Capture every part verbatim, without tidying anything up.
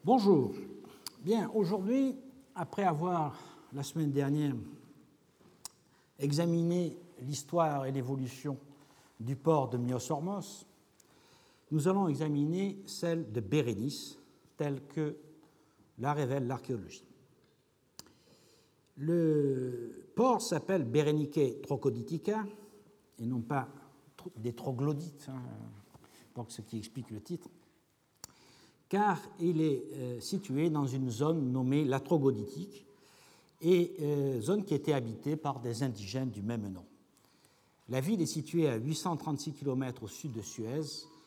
Bonjour. Bien, aujourd'hui, après avoir, la semaine dernière, examiné l'histoire et l'évolution du port de Myos-Hormos, nous allons examiner celle de Bérénice, telle que la révèle l'archéologie. Le port s'appelle Berenike Troglodytica, et non pas des troglodytes, hein, donc ce qui explique le titre, car il est euh, situé dans une zone nommée la Troglodytique, et euh, zone qui était habitée par des indigènes du même nom. La ville est située à huit cent trente-six kilomètres au sud de Suez,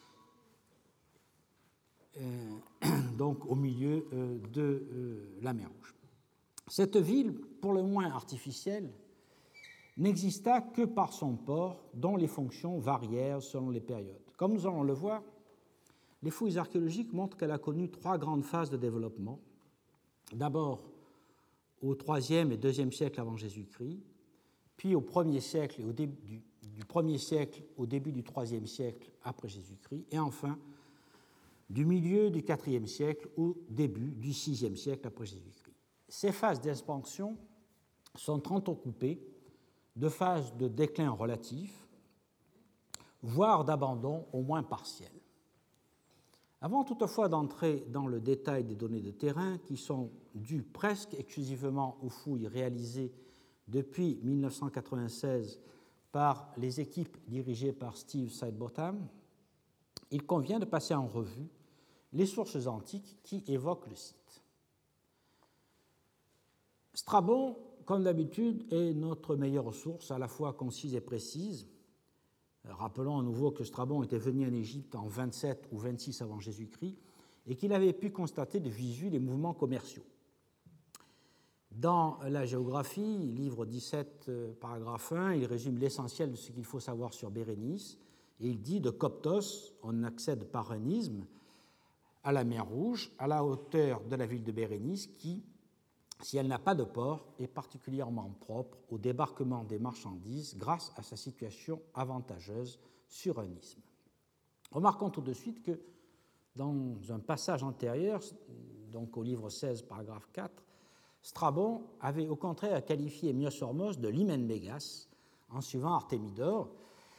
euh, donc au milieu euh, de euh, la mer Rouge. Cette ville, pour le moins artificielle, n'exista que par son port, dont les fonctions varièrent selon les périodes. Comme nous allons le voir, les fouilles archéologiques montrent qu'elle a connu trois grandes phases de développement. D'abord au troisième et deuxième siècle avant Jésus-Christ, puis au premier siècle et au début du, du premier siècle au début du troisième siècle après Jésus-Christ, et enfin du milieu du quatrième siècle au début du sixième siècle après Jésus-Christ. Ces phases d'expansion sont entrecoupées de phases de déclin relatif, voire d'abandon au moins partiel. Avant toutefois d'entrer dans le détail des données de terrain qui sont dues presque exclusivement aux fouilles réalisées depuis mille neuf cent quatre-vingt-seize par les équipes dirigées par Steve Sidebottom, il convient de passer en revue les sources antiques qui évoquent le site. Strabon, comme d'habitude, est notre meilleure source, à la fois concise et précise. Rappelons à nouveau que Strabon était venu en Égypte en vingt-sept ou vingt-six avant Jésus-Christ et qu'il avait pu constater de visu les mouvements commerciaux. Dans la géographie, livre dix-sept, paragraphe un, il résume l'essentiel de ce qu'il faut savoir sur Bérénice et il dit « De Coptos, on accède par un isthme à la mer Rouge, à la hauteur de la ville de Bérénice qui, si elle n'a pas de port, est particulièrement propre au débarquement des marchandises grâce à sa situation avantageuse sur un isthme. » Remarquons tout de suite que dans un passage antérieur, donc au livre seize, paragraphe quatre, Strabon avait au contraire qualifié Myos-Hormos de l'hymen Mégas en suivant Artémidore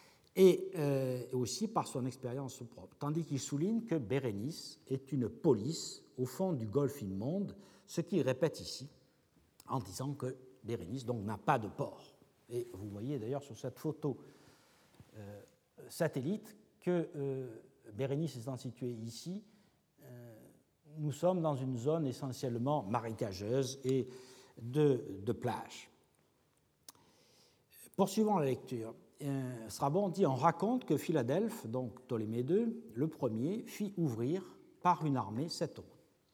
et euh, aussi par son expérience propre, tandis qu'il souligne que Bérénice est une polis au fond du golfe immonde, ce qu'il répète ici en disant que Bérénice donc n'a pas de port. Et vous voyez d'ailleurs sur cette photo euh, satellite que euh, Bérénice étant située ici, euh, nous sommes dans une zone essentiellement marécageuse et de, de plage. Poursuivons la lecture. Euh, Strabon dit « On raconte que Philadelphe, donc Ptolémée deux, le premier, fit ouvrir par une armée cette route.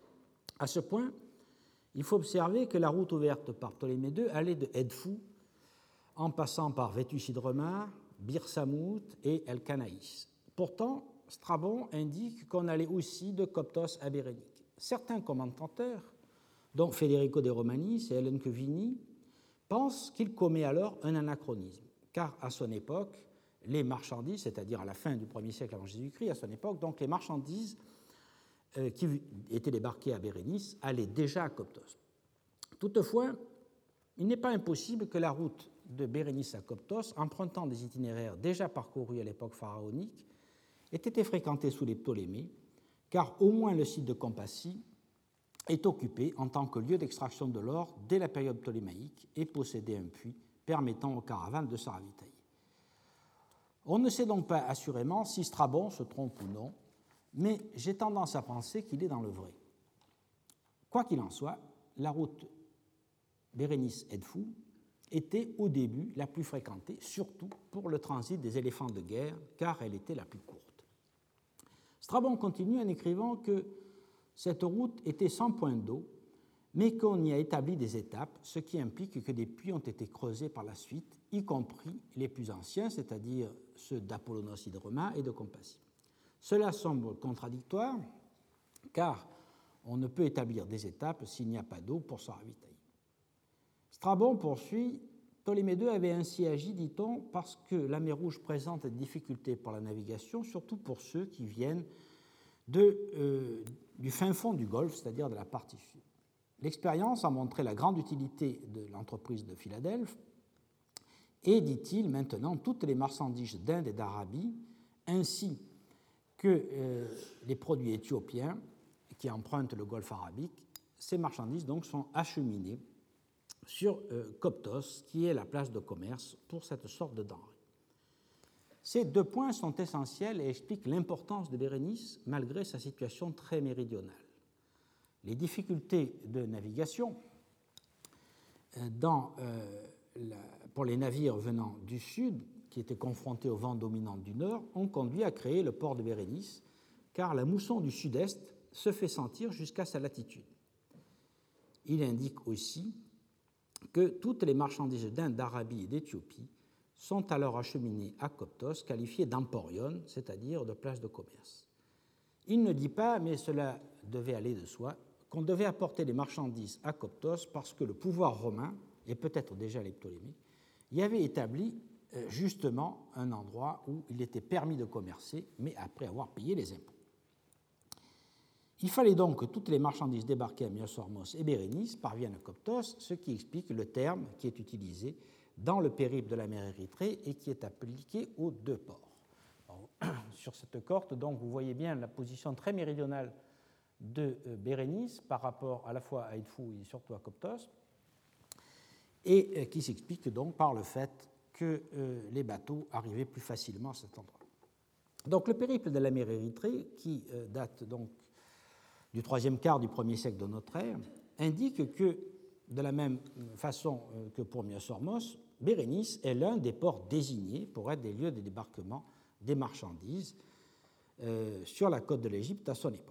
À ce point, il faut observer que la route ouverte par Ptolémée deux allait de Edfou en passant par Vétus-Idromar, Bir Samout et El Canaïs. Pourtant, Strabon indique qu'on allait aussi de Coptos à Bérénique. Certains commentateurs, dont Federico de Romanis et Hélène Quevini, pensent qu'il commet alors un anachronisme, car à son époque, les marchandises, c'est-à-dire à la fin du premier siècle avant Jésus-Christ, à son époque, donc les marchandises euh, qui étaient débarquées à Bérénice allaient déjà à Coptos. Toutefois, il n'est pas impossible que la route de Bérénice à Coptos, empruntant des itinéraires déjà parcourus à l'époque pharaonique, ait été fréquentée sous les Ptolémées, car au moins le site de Compassie est occupé en tant que lieu d'extraction de l'or dès la période ptolémaïque et possédait un puits permettant aux caravanes de se ravitailler. On ne sait donc pas assurément si Strabon se trompe ou non, mais j'ai tendance à penser qu'il est dans le vrai. Quoi qu'il en soit, la route Bérénice-Edfou était au début la plus fréquentée, surtout pour le transit des éléphants de guerre, car elle était la plus courte. Strabon continue en écrivant que cette route était sans point d'eau, mais qu'on y a établi des étapes, ce qui implique que des puits ont été creusés par la suite, y compris les plus anciens, c'est-à-dire ceux d'Apollonos Idroma et de Compassie. Cela semble contradictoire, car on ne peut établir des étapes s'il n'y a pas d'eau pour se ravitailler. Strabon poursuit « Ptolémée deux avait ainsi agi, dit-on, parce que la mer Rouge présente des difficultés pour la navigation, surtout pour ceux qui viennent de, euh, du fin fond du Golfe, c'est-à-dire de la partie sud. L'expérience a montré la grande utilité de l'entreprise de Philadelphie et, dit-il, maintenant, toutes les marchandises d'Inde et d'Arabie, ainsi que euh, les produits éthiopiens qui empruntent le Golfe arabique, ces marchandises donc sont acheminées sur euh, Coptos, qui est la place de commerce pour cette sorte de denrée. Ces deux points sont essentiels et expliquent l'importance de Bérénice malgré sa situation très méridionale. Les difficultés de navigation dans, euh, la, pour les navires venant du sud, qui étaient confrontés au vent dominant du nord, ont conduit à créer le port de Bérénice, car la mousson du sud-est se fait sentir jusqu'à sa latitude. Il indique aussi que toutes les marchandises d'Inde, d'Arabie et d'Éthiopie sont alors acheminées à Coptos, qualifiées d'emporion, c'est-à-dire de place de commerce. Il ne dit pas, mais cela devait aller de soi, qu'on devait apporter les marchandises à Coptos parce que le pouvoir romain, et peut-être déjà les Ptolémées, y avait établi justement un endroit où il était permis de commercer, mais après avoir payé les impôts. Il fallait donc que toutes les marchandises débarquées à Myosormos et Bérénice parviennent à Coptos, ce qui explique le terme qui est utilisé dans le périple de la mer Érythrée et qui est appliqué aux deux ports. Alors, sur cette carte, donc, vous voyez bien la position très méridionale de Bérénice par rapport à la fois à Edfou et surtout à Coptos, et qui s'explique donc par le fait que euh, les bateaux arrivaient plus facilement à cet endroit. Donc le périple de la mer Érythrée, qui euh, date donc du troisième quart du premier siècle de notre ère, indique que, de la même façon euh, que pour Myosormos, Bérénice est l'un des ports désignés pour être des lieux de débarquement des marchandises euh, sur la côte de l'Égypte à son époque.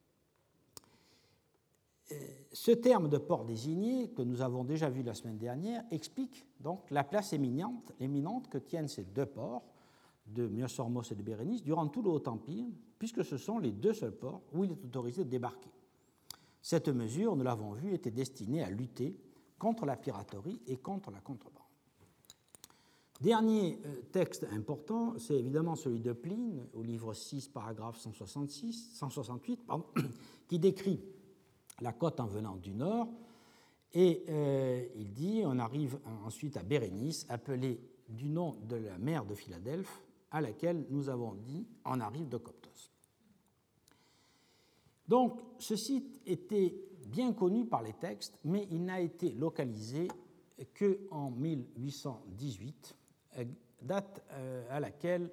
Ce terme de port désigné, que nous avons déjà vu la semaine dernière, explique donc la place éminente, éminente que tiennent ces deux ports, de Myosormos et de Bérénice, durant tout le Haut-Empire, puisque ce sont les deux seuls ports où il est autorisé de débarquer. Cette mesure, nous l'avons vu, était destinée à lutter contre la piraterie et contre la contrebande. Dernier texte important, c'est évidemment celui de Pline, au livre six, paragraphe cent soixante-six, cent soixante-huit, pardon, qui décrit la côte en venant du nord, et euh, il dit, on arrive ensuite à Bérénice, appelée du nom de la mer de Philadelphie, à laquelle nous avons dit, on arrive de Coptos. Donc, ce site était bien connu par les textes, mais il n'a été localisé qu'en mille huit cent dix-huit, date à laquelle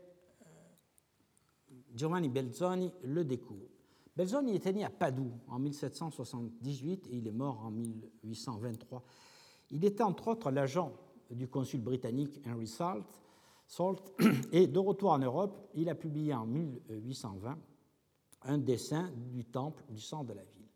Giovanni Belzoni le découvre. Belzoni était né à Padoue en mille sept cent soixante-dix-huit et il est mort en mille huit cent vingt-trois. Il était entre autres l'agent du consul britannique Henry Salt, Salt et de retour en Europe, il a publié en mille huit cent vingt un dessin du temple du centre de la ville.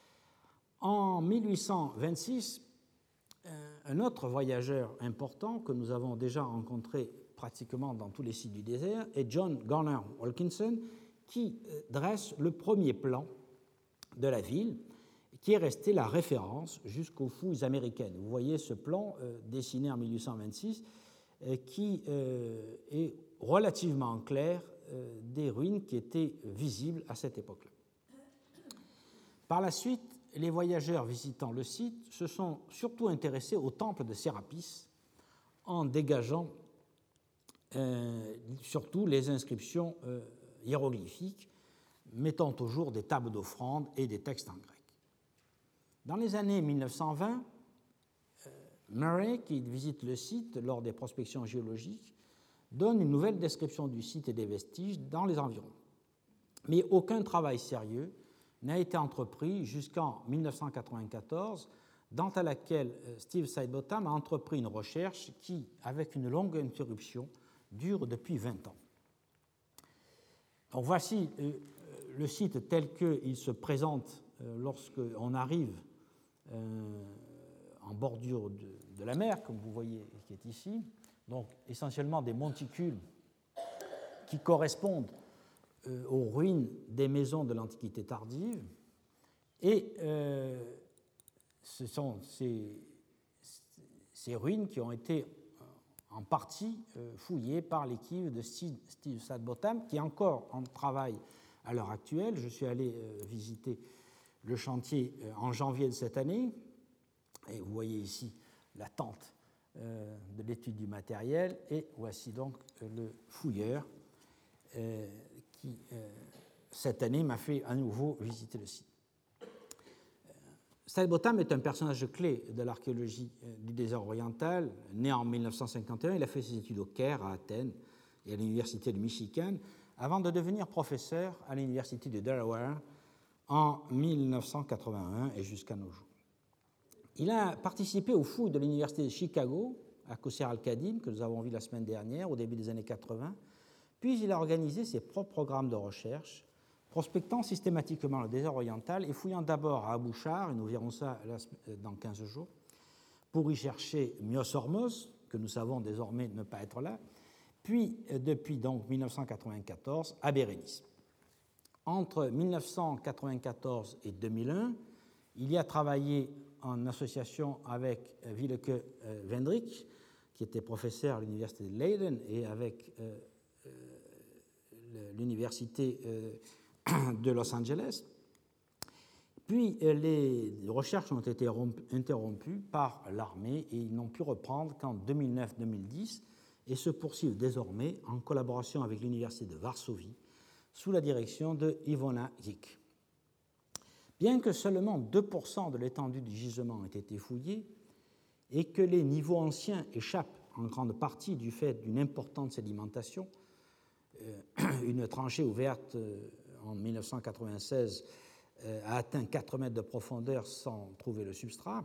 En mille huit cent vingt-six, un autre voyageur important que nous avons déjà rencontré pratiquement dans tous les sites du désert est John Garner Wilkinson, qui dresse le premier plan de la ville, qui est resté la référence jusqu'aux fouilles américaines. Vous voyez ce plan euh, dessiné en mille huit cent vingt-six euh, qui euh, est relativement clair euh, des ruines qui étaient visibles à cette époque-là. Par la suite, les voyageurs visitant le site se sont surtout intéressés au temple de Sérapis en dégageant euh, surtout les inscriptions euh, hiéroglyphiques, mettant au jour des tables d'offrande et des textes en grec. Dans les années mille neuf cent vingt, euh, Murray, qui visite le site lors des prospections géologiques, donne une nouvelle description du site et des vestiges dans les environs. Mais aucun travail sérieux n'a été entrepris jusqu'en mille neuf cent quatre-vingt-quatorze, dans laquelle Steve Sidebottom a entrepris une recherche qui, avec une longue interruption, dure depuis vingt ans. Donc voici euh, le site tel qu'il se présente euh, lorsqu'on arrive euh, en bordure de, de la mer, comme vous voyez qui est ici. Donc essentiellement des monticules qui correspondent euh, aux ruines des maisons de l'Antiquité tardive. Et euh, ce sont ces, ces ruines qui ont été en partie euh, fouillées par l'équipe de Steve Sidebottom, qui est encore en travail à l'heure actuelle. Je suis allé visiter le chantier en janvier de cette année, et vous voyez ici l'attente de l'étude du matériel, et voici donc le fouilleur qui, cette année, m'a fait à nouveau visiter le site. Saïd Botham est un personnage clé de l'archéologie du désert oriental. Né en mille neuf cent cinquante et un, il a fait ses études au Caire, à Athènes et à l'université de Michigan, avant de devenir professeur à l'université de Delaware en mille neuf cent quatre-vingt-un et jusqu'à nos jours. Il a participé aux fouilles de l'université de Chicago, à Qusseir al-Qadim, que nous avons vu la semaine dernière, au début des années quatre-vingts, puis il a organisé ses propres programmes de recherche, prospectant systématiquement le désert oriental et fouillant d'abord à Abou Char, et nous verrons ça dans quinze jours, pour y chercher Myos Hormos, que nous savons désormais ne pas être là, puis depuis donc mille neuf cent quatre-vingt-quatorze à Bérénice. Entre mille neuf cent quatre-vingt-quatorze et deux mille un, il y a travaillé en association avec Willeke Vendrik, qui était professeur à l'université de Leiden, et avec euh, euh, l'université euh, de Los Angeles. Puis les recherches ont été interrompues par l'armée et ils n'ont pu reprendre qu'en deux mille neuf deux mille dix et se poursuivent désormais en collaboration avec l'université de Varsovie sous la direction de Ivona Zik. Bien que seulement deux pour cent de l'étendue du gisement ait été fouillée et que les niveaux anciens échappent en grande partie du fait d'une importante sédimentation, euh, une tranchée ouverte euh, en mille neuf cent quatre-vingt-seize euh, a atteint quatre mètres de profondeur sans trouver le substrat,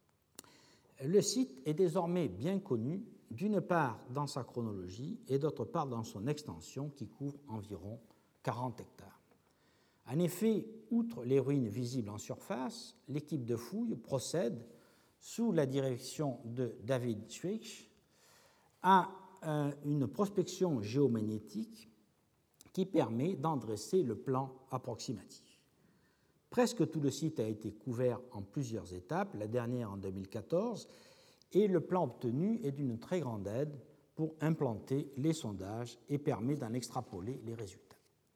le site est désormais bien connu, d'une part dans sa chronologie et d'autre part dans son extension qui couvre environ quarante hectares. En effet, outre les ruines visibles en surface, l'équipe de fouilles procède, sous la direction de David Schweich, à euh, une prospection géomagnétique qui permet d'en dresser le plan approximatif. Presque tout le site a été couvert en plusieurs étapes, la dernière en deux mille quatorze, et le plan obtenu est d'une très grande aide pour implanter les sondages et permet d'en extrapoler les résultats.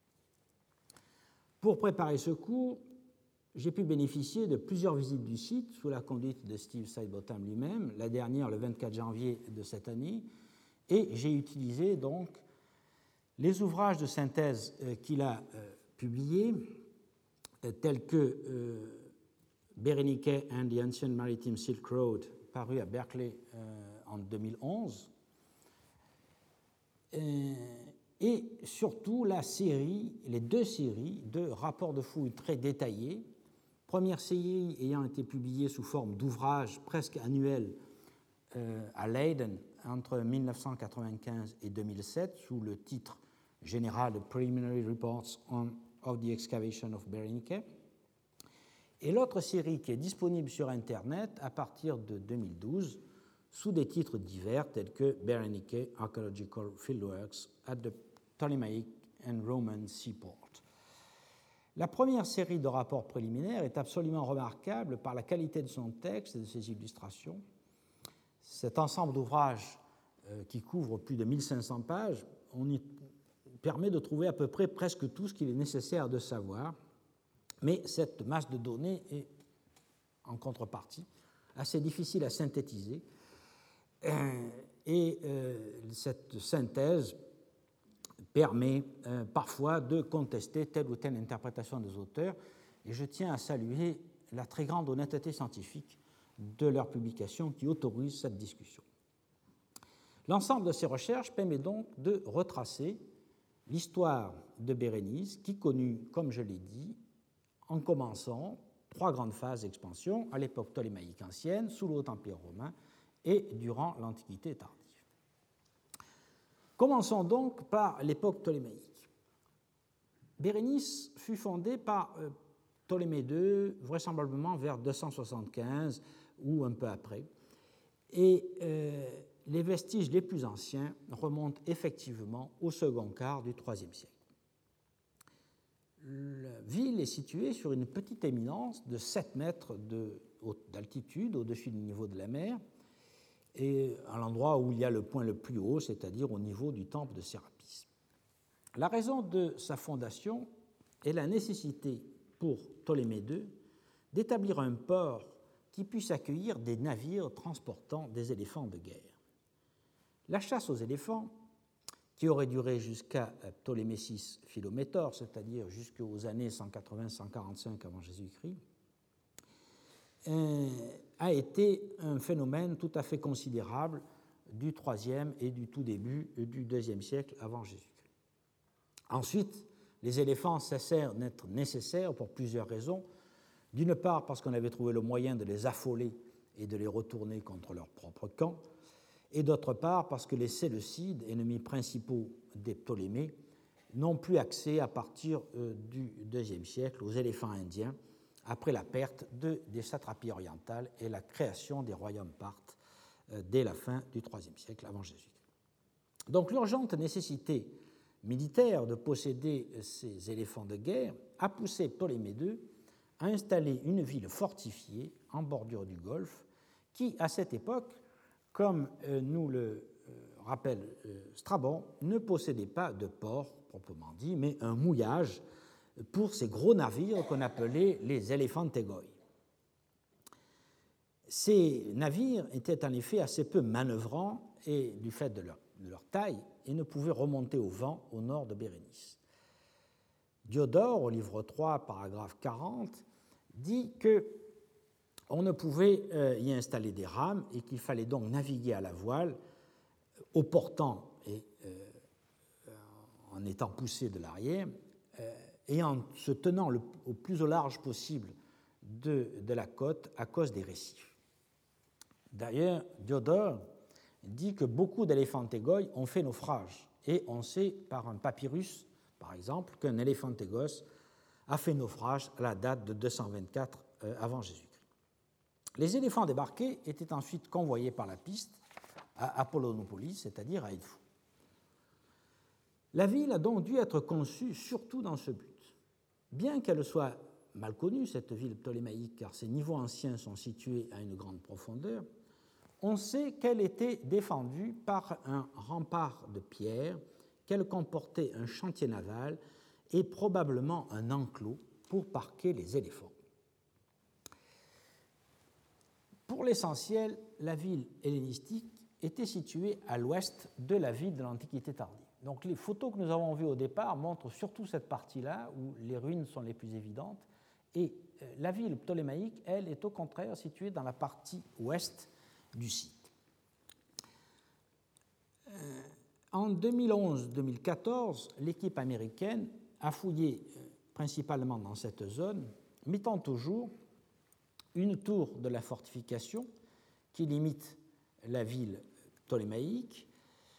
Pour préparer ce cours, j'ai pu bénéficier de plusieurs visites du site sous la conduite de Steve Saïd Botham lui-même, la dernière le vingt-quatre janvier de cette année, et j'ai utilisé donc les ouvrages de synthèse qu'il a euh, publiés, euh, tels que euh, Berenike and the Ancient Maritime Silk Road, paru à Berkeley euh, en deux mille onze, euh, et surtout la série, les deux séries de rapports de fouilles très détaillés, première série ayant été publiée sous forme d'ouvrages presque annuels euh, à Leiden entre mille neuf cent quatre-vingt-quinze et deux mille sept sous le titre général de Preliminary Reports on, of the Excavation of Berenike, et l'autre série qui est disponible sur Internet à partir de deux mille douze sous des titres divers tels que Berenike Archaeological Fieldworks at the Ptolemaic and Roman Seaport. La première série de rapports préliminaires est absolument remarquable par la qualité de son texte et de ses illustrations. Cet ensemble d'ouvrages euh, qui couvre plus de mille cinq cents pages, on y permet de trouver à peu près presque tout ce qu'il est nécessaire de savoir, mais cette masse de données est, en contrepartie, assez difficile à synthétiser, euh, et euh, cette synthèse permet euh, parfois de contester telle ou telle interprétation des auteurs, et je tiens à saluer la très grande honnêteté scientifique de leur publication qui autorise cette discussion. L'ensemble de ces recherches permet donc de retracer l'histoire de Bérénice, qui connut, comme je l'ai dit, en commençant trois grandes phases d'expansion à l'époque ptolémaïque ancienne, sous le Haut-Empire romain et durant l'Antiquité tardive. Commençons donc par l'époque ptolémaïque. Bérénice fut fondée par euh, Ptolémée deux, vraisemblablement vers deux cent soixante-quinze ou un peu après, et euh, les vestiges les plus anciens remontent effectivement au second quart du troisième siècle. La ville est située sur une petite éminence de sept mètres de, d'altitude au-dessus du niveau de la mer, et à l'endroit où il y a le point le plus haut, c'est-à-dire au niveau du temple de Sérapis. La raison de sa fondation est la nécessité pour Ptolémée deux d'établir un port qui puisse accueillir des navires transportant des éléphants de guerre. La chasse aux éléphants, qui aurait duré jusqu'à Ptolémée six Philométor, c'est-à-dire jusqu'aux années cent quatre-vingts à cent quarante-cinq avant Jésus-Christ, a été un phénomène tout à fait considérable du troisième et du tout début du deuxième siècle avant Jésus-Christ. Ensuite, les éléphants cessèrent d'être nécessaires pour plusieurs raisons. D'une part, parce qu'on avait trouvé le moyen de les affoler et de les retourner contre leur propre camp, et d'autre part, parce que les Séleucides, ennemis principaux des Ptolémées, n'ont plus accès à partir du deuxième siècle aux éléphants indiens, après la perte de, des satrapies orientales et la création des royaumes parthes dès la fin du troisième siècle avant Jésus-Christ. Donc l'urgente nécessité militaire de posséder ces éléphants de guerre a poussé Ptolémée deux à installer une ville fortifiée en bordure du Golfe qui, à cette époque, comme nous le rappelle Strabon, ne possédait pas de port proprement dit, mais un mouillage pour ces gros navires qu'on appelait les éléphantégoïs. Ces navires étaient en effet assez peu manœuvrants et, du fait de leur, de leur taille, et ne pouvaient remonter au vent au nord de Bérénice. Diodore, au livre trois, paragraphe quarante, dit qu'on ne pouvait y installer des rames et qu'il fallait donc naviguer à la voile, au portant et euh, en étant poussé de l'arrière, euh, et en se tenant le, au plus au large possible de, de la côte à cause des récifs. D'ailleurs, Diodore dit que beaucoup d'éléphantégoi ont fait naufrage, et on sait par un papyrus, par exemple, qu'un éléphantégos a fait naufrage à la date de deux cent vingt-quatre avant Jésus-Christ. Les éléphants débarqués étaient ensuite convoyés par la piste à Apollonopolis, c'est-à-dire à Edfou. La ville a donc dû être conçue surtout dans ce but. Bien qu'elle soit mal connue, cette ville ptolémaïque, car ses niveaux anciens sont situés à une grande profondeur, on sait qu'elle était défendue par un rempart de pierre, qu'elle comportait un chantier naval et probablement un enclos pour parquer les éléphants. Pour l'essentiel, la ville hellénistique était située à l'ouest de la ville de l'Antiquité tardive. Donc les photos que nous avons vues au départ montrent surtout cette partie-là où les ruines sont les plus évidentes, et la ville ptolémaïque, elle, est au contraire située dans la partie ouest du site. Euh, en deux mille onze deux mille quatorze, l'équipe américaine a fouillé euh, principalement dans cette zone, mettant au jour une tour de la fortification qui limite la ville ptolémaïque,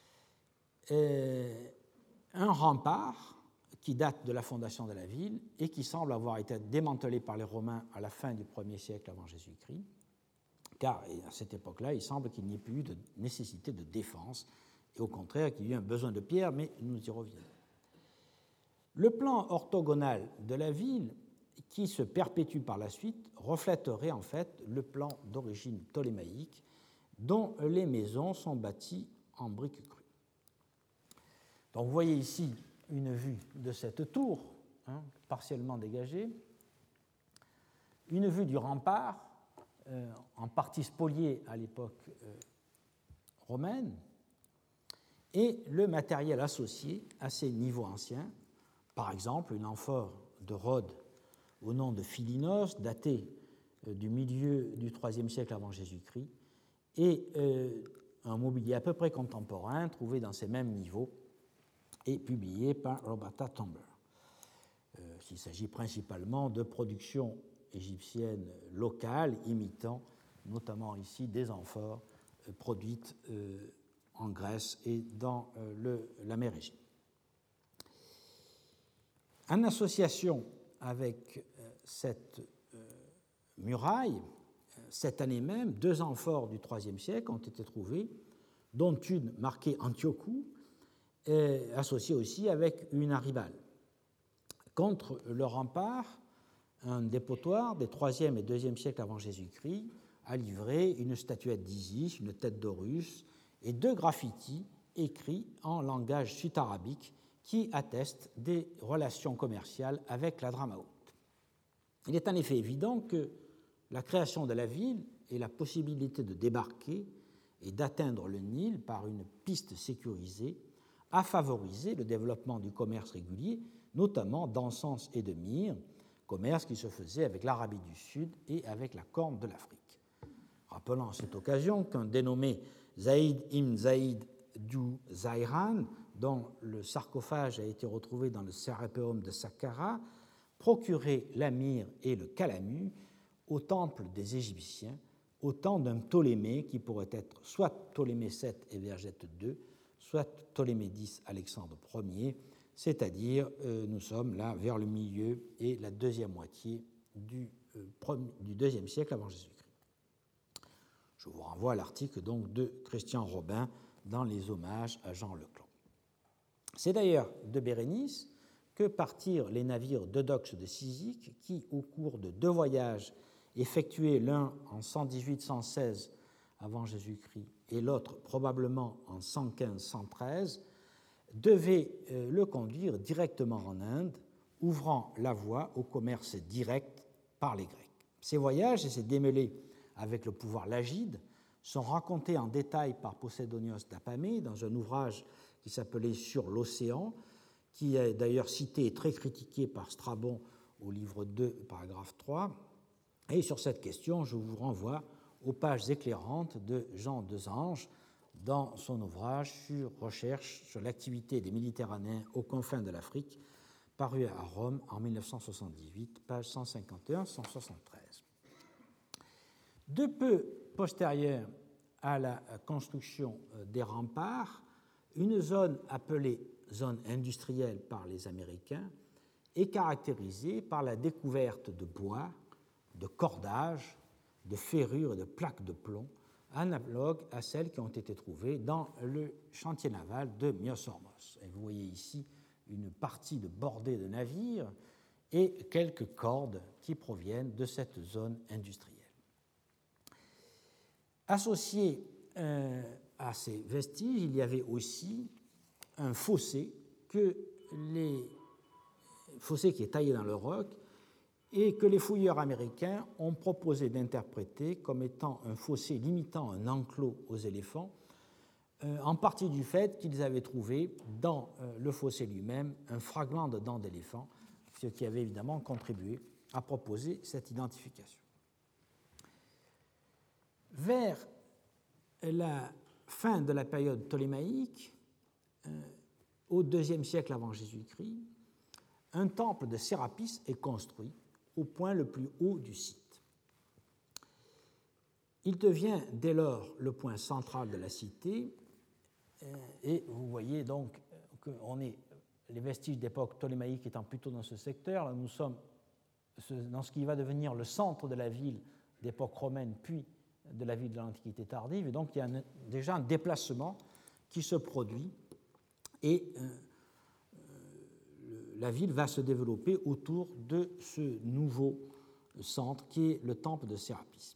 euh, un rempart qui date de la fondation de la ville et qui semble avoir été démantelé par les Romains à la fin du premier siècle avant Jésus-Christ, car à cette époque-là, il semble qu'il n'y ait plus eu de nécessité de défense, et au contraire qu'il y ait eu un besoin de pierre, mais nous y reviendrons. Le plan orthogonal de la ville, qui se perpétue par la suite, reflèterait en fait le plan d'origine ptolémaïque, dont les maisons sont bâties en briques crues. Donc vous voyez ici une vue de cette tour, hein, partiellement dégagée, une vue du rempart, euh, en partie spolié à l'époque euh, romaine, et le matériel associé à ces niveaux anciens, par exemple une amphore de Rhodes au nom de Philinos, datée euh, du milieu du troisième siècle avant Jésus-Christ, et euh, un mobilier à peu près contemporain trouvé dans ces mêmes niveaux et publié par Roberta Tomber. Euh, il s'agit principalement de productions égyptiennes locales imitant notamment ici des amphores euh, produites euh, en Grèce et dans euh, le, la mer Égée. En association avec euh, cette euh, muraille, cette année même, deux amphores du troisième siècle ont été trouvées, dont une marquée Antiochou, et associée aussi avec une aribale. Contre le rempart, un dépotoir des troisième et deuxième siècles avant Jésus-Christ a livré une statuette d'Isis, une tête d'Horus et deux graffitis écrits en langage sud-arabique qui attestent des relations commerciales avec l'Hadramaout. Il est en effet évident que la création de la ville et la possibilité de débarquer et d'atteindre le Nil par une piste sécurisée a favorisé le développement du commerce régulier, notamment d'encens et de myrrhe, commerce qui se faisait avec l'Arabie du Sud et avec la Corne de l'Afrique. Rappelons à cette occasion qu'un dénommé Zaïd ibn Zaïd du Zahran, dont le sarcophage a été retrouvé dans le Sérapéum de Saqqara, procurait la myrrhe et le calamus au temple des Égyptiens, au temps d'un Ptolémée qui pourrait être soit Ptolémée sept Évergète deux, soit Ptolémée dix Alexandre Ier, c'est-à-dire euh, nous sommes là vers le milieu et la deuxième moitié du, euh, premier, du deuxième siècle avant Jésus-Christ. Je vous renvoie à l'article donc de Christian Robin dans les hommages à Jean Leclos. C'est d'ailleurs de Bérénice que partirent les navires d'Eudoxe de Cyzique qui, au cours de deux voyages effectués l'un en cent dix-huit cent seize avant Jésus-Christ et l'autre probablement en cent quinze cent treize, devaient euh, le conduire directement en Inde, ouvrant la voie au commerce direct par les Grecs. Ces voyages et ces démêlés avec le pouvoir lagide sont racontés en détail par Posédonios d'Apamée dans un ouvrage qui s'appelait Sur l'océan, qui est d'ailleurs cité et très critiqué par Strabon au livre deux, paragraphe trois. Et sur cette question, je vous renvoie aux pages éclairantes de Jean Desanges dans son ouvrage sur recherche sur l'activité des Méditerranéens aux confins de l'Afrique, paru à Rome en mille neuf cent soixante-dix-huit, pages cent cinquante et un à cent soixante-treize. De peu postérieure à la construction des remparts, une zone appelée zone industrielle par les Américains est caractérisée par la découverte de bois, de cordages, de ferrures et de plaques de plomb, analogues à celles qui ont été trouvées dans le chantier naval de Myosormos. Et vous voyez ici une partie de bordée de navires et quelques cordes qui proviennent de cette zone industrielle. Associé euh, à ces vestiges, il y avait aussi un fossé, que les, fossé qui est taillé dans le roc et que les fouilleurs américains ont proposé d'interpréter comme étant un fossé limitant un enclos aux éléphants, euh, en partie du fait qu'ils avaient trouvé dans euh, le fossé lui-même un fragment de dent d'éléphant, ce qui avait évidemment contribué à proposer cette identification. Vers la fin de la période ptolémaïque, euh, au deuxième siècle avant Jésus-Christ, un temple de Sérapis est construit au point le plus haut du site. Il devient dès lors le point central de la cité, euh, et vous voyez donc qu'on est, les vestiges d'époque ptolémaïque étant plutôt dans ce secteur, là nous sommes dans ce qui va devenir le centre de la ville d'époque romaine, puis de la ville de l'Antiquité tardive, et donc il y a un, déjà un déplacement qui se produit, et euh, la ville va se développer autour de ce nouveau centre qui est le temple de Sérapis.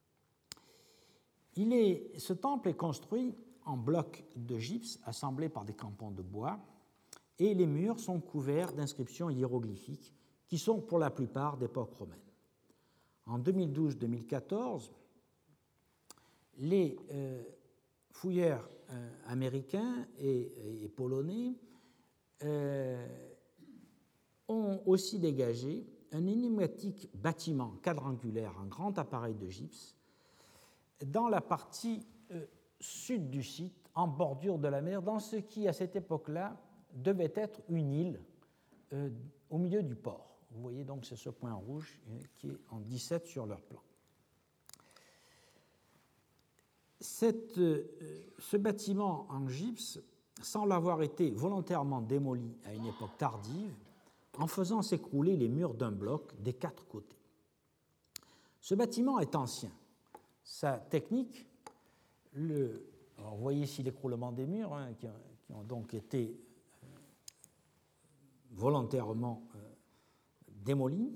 Il est, ce temple est construit en blocs de gypse assemblés par des crampons de bois, et les murs sont couverts d'inscriptions hiéroglyphiques qui sont pour la plupart d'époque romaine. En deux mille douze deux mille quatorze, les euh, fouilleurs euh, américains et, et polonais euh, ont aussi dégagé un énigmatique bâtiment quadrangulaire, un grand appareil de gypse, dans la partie euh, sud du site, en bordure de la mer, dans ce qui, à cette époque-là, devait être une île euh, au milieu du port. Vous voyez donc, c'est ce point rouge euh, qui est en dix-sept sur leur plan. Cette, euh, ce bâtiment en gypse semble avoir été volontairement démoli à une époque tardive, en faisant s'écrouler les murs d'un bloc des quatre côtés. Ce bâtiment est ancien. Sa technique, le, alors vous voyez ici l'écroulement des murs, hein, qui, ont, qui ont donc été euh, volontairement euh, démolis.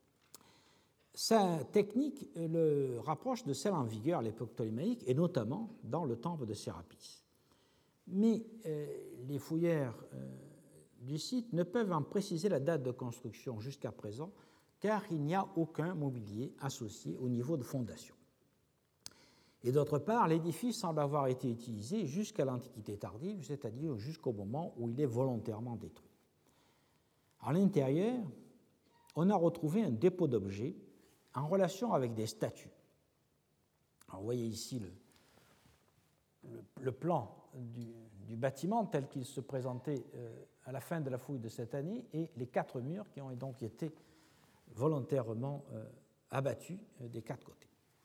Sa technique le rapproche de celle en vigueur à l'époque ptolémaïque, et notamment dans le temple de Sérapis. Mais euh, les fouilleurs euh, du site ne peuvent en préciser la date de construction jusqu'à présent, car il n'y a aucun mobilier associé au niveau de fondation. Et d'autre part, l'édifice semble avoir été utilisé jusqu'à l'Antiquité tardive, c'est-à-dire jusqu'au moment où il est volontairement détruit. À l'intérieur, on a retrouvé un dépôt d'objets en relation avec des statues. Alors, vous voyez ici le, le, le plan du, du bâtiment tel qu'il se présentait euh, à la fin de la fouille de cette année et les quatre murs qui ont donc été volontairement euh, abattus euh, des quatre côtés.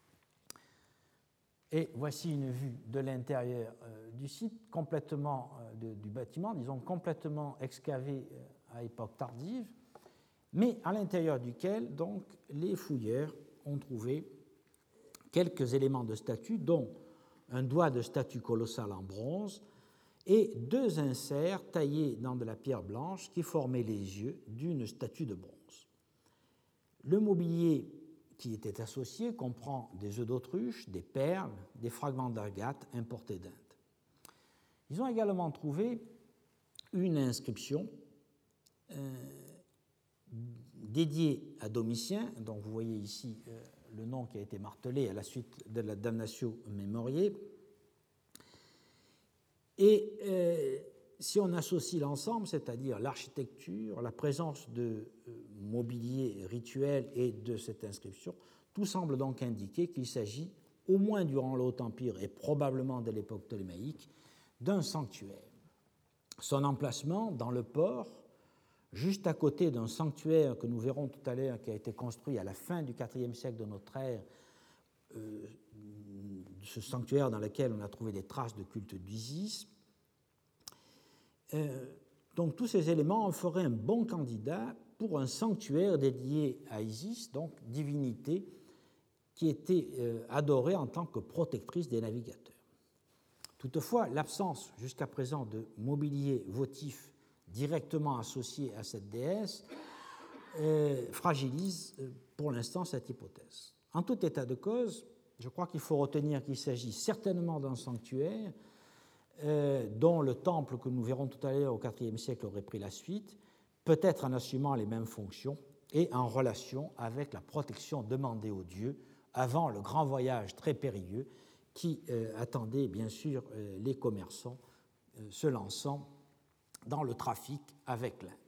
Et voici une vue de l'intérieur euh, du site, complètement euh, de, du bâtiment, disons complètement excavé euh, à époque tardive, mais à l'intérieur duquel donc les fouilleurs ont trouvé quelques éléments de statue, dont un doigt de statue colossale en bronze et deux inserts taillés dans de la pierre blanche qui formaient les yeux d'une statue de bronze. Le mobilier qui était associé comprend des œufs d'autruche, des perles, des fragments d'agate importés d'Inde. Ils ont également trouvé une inscription euh, dédiée à Domitien, donc vous voyez ici euh, le nom qui a été martelé à la suite de la damnatio memoriae. Et euh, si on associe l'ensemble, c'est-à-dire l'architecture, la présence de euh, mobilier rituel et de cette inscription, tout semble donc indiquer qu'il s'agit, au moins durant le Haut-Empire et probablement dès l'époque ptolémaïque, d'un sanctuaire. Son emplacement dans le port, juste à côté d'un sanctuaire que nous verrons tout à l'heure, qui a été construit à la fin du quatrième siècle de notre ère, euh, ce sanctuaire dans lequel on a trouvé des traces de culte d'Isis. Euh, donc tous ces éléments en feraient un bon candidat pour un sanctuaire dédié à Isis, donc divinité qui était euh, adorée en tant que protectrice des navigateurs. Toutefois, l'absence jusqu'à présent de mobilier votif directement associé à cette déesse euh, fragilise euh, pour l'instant cette hypothèse. En tout état de cause, je crois qu'il faut retenir qu'il s'agit certainement d'un sanctuaire euh, dont le temple que nous verrons tout à l'heure au quatrième siècle aurait pris la suite, peut-être en assumant les mêmes fonctions et en relation avec la protection demandée aux dieux avant le grand voyage très périlleux qui euh, attendait bien sûr euh, les commerçants euh, se lançant dans le trafic avec l'Inde.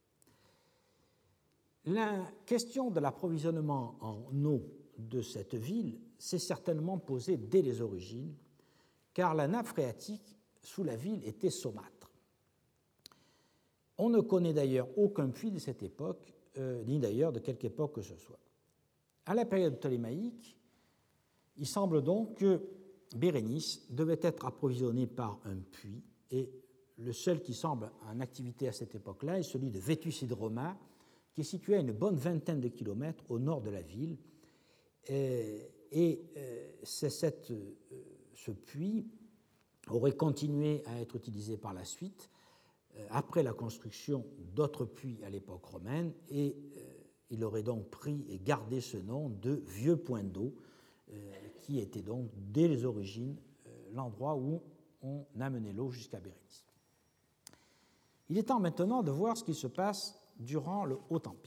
La question de l'approvisionnement en eau de cette ville s'est certainement posée dès les origines, car la nappe phréatique sous la ville était saumâtre. On ne connaît d'ailleurs aucun puits de cette époque, euh, ni d'ailleurs de quelque époque que ce soit. À la période ptolémaïque, il semble donc que Bérénice devait être approvisionné par un puits, et le seul qui semble en activité à cette époque-là est celui de Vétus-Hydroma, qui est situé à une bonne vingtaine de kilomètres au nord de la ville. Et c'est cette, ce puits aurait continué à être utilisé par la suite, après la construction d'autres puits à l'époque romaine, et il aurait donc pris et gardé ce nom de Vieux Point d'eau, qui était donc dès les origines l'endroit où on amenait l'eau jusqu'à Bérénice. Il est temps maintenant de voir ce qui se passe durant le Haut-Empire.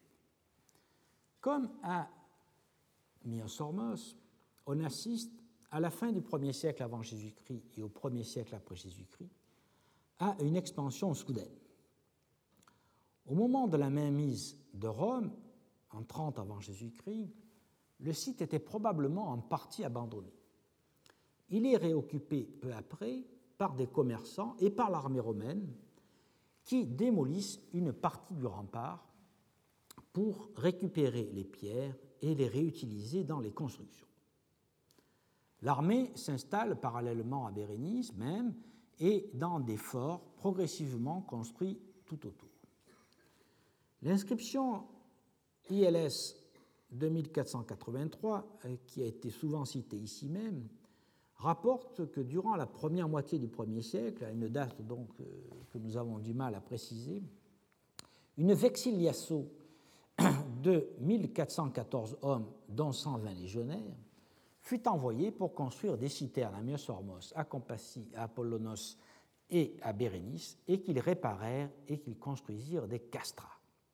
Comme à Myosormos, on assiste à la fin du premier siècle avant Jésus-Christ et au premier siècle après Jésus-Christ à une expansion soudaine. Au moment de la mainmise de Rome, en trente avant Jésus-Christ, le site était probablement en partie abandonné. Il est réoccupé peu après par des commerçants et par l'armée romaine qui démolissent une partie du rempart pour récupérer les pierres et les réutiliser dans les constructions. L'armée s'installe parallèlement à Bérénice même et dans des forts progressivement construits tout autour. L'inscription I L S deux mille quatre cent quatre-vingt-trois, qui a été souvent citée ici même, rapporte que durant la première moitié du premier siècle, à une date donc que nous avons du mal à préciser, une vexiliasso de mille quatre cent quatorze hommes, dont cent vingt légionnaires, fut envoyée pour construire des citernes à Myosormos, à Compassie, à Apollonos et à Bérénice, et qu'ils réparèrent et qu'ils construisirent des castrats.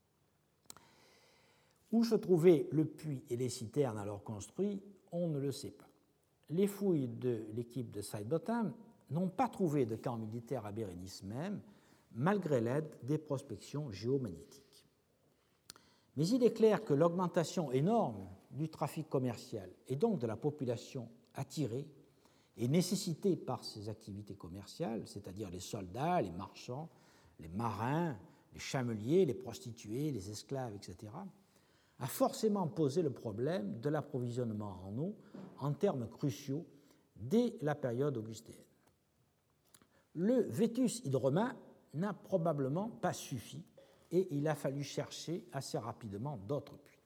Où se trouvaient le puits et les citernes alors construits, on ne le sait pas. Les fouilles de l'équipe de Sidebottom n'ont pas trouvé de camp militaire à Bérénice même, malgré l'aide des prospections géomagnétiques. Mais il est clair que l'augmentation énorme du trafic commercial et donc de la population attirée et nécessitée par ces activités commerciales, c'est-à-dire les soldats, les marchands, les marins, les chameliers, les prostituées, les esclaves, et cetera, a forcément posé le problème de l'approvisionnement en eau en termes cruciaux dès la période augustéenne. Le Vetus hydroma n'a probablement pas suffi et il a fallu chercher assez rapidement d'autres puits.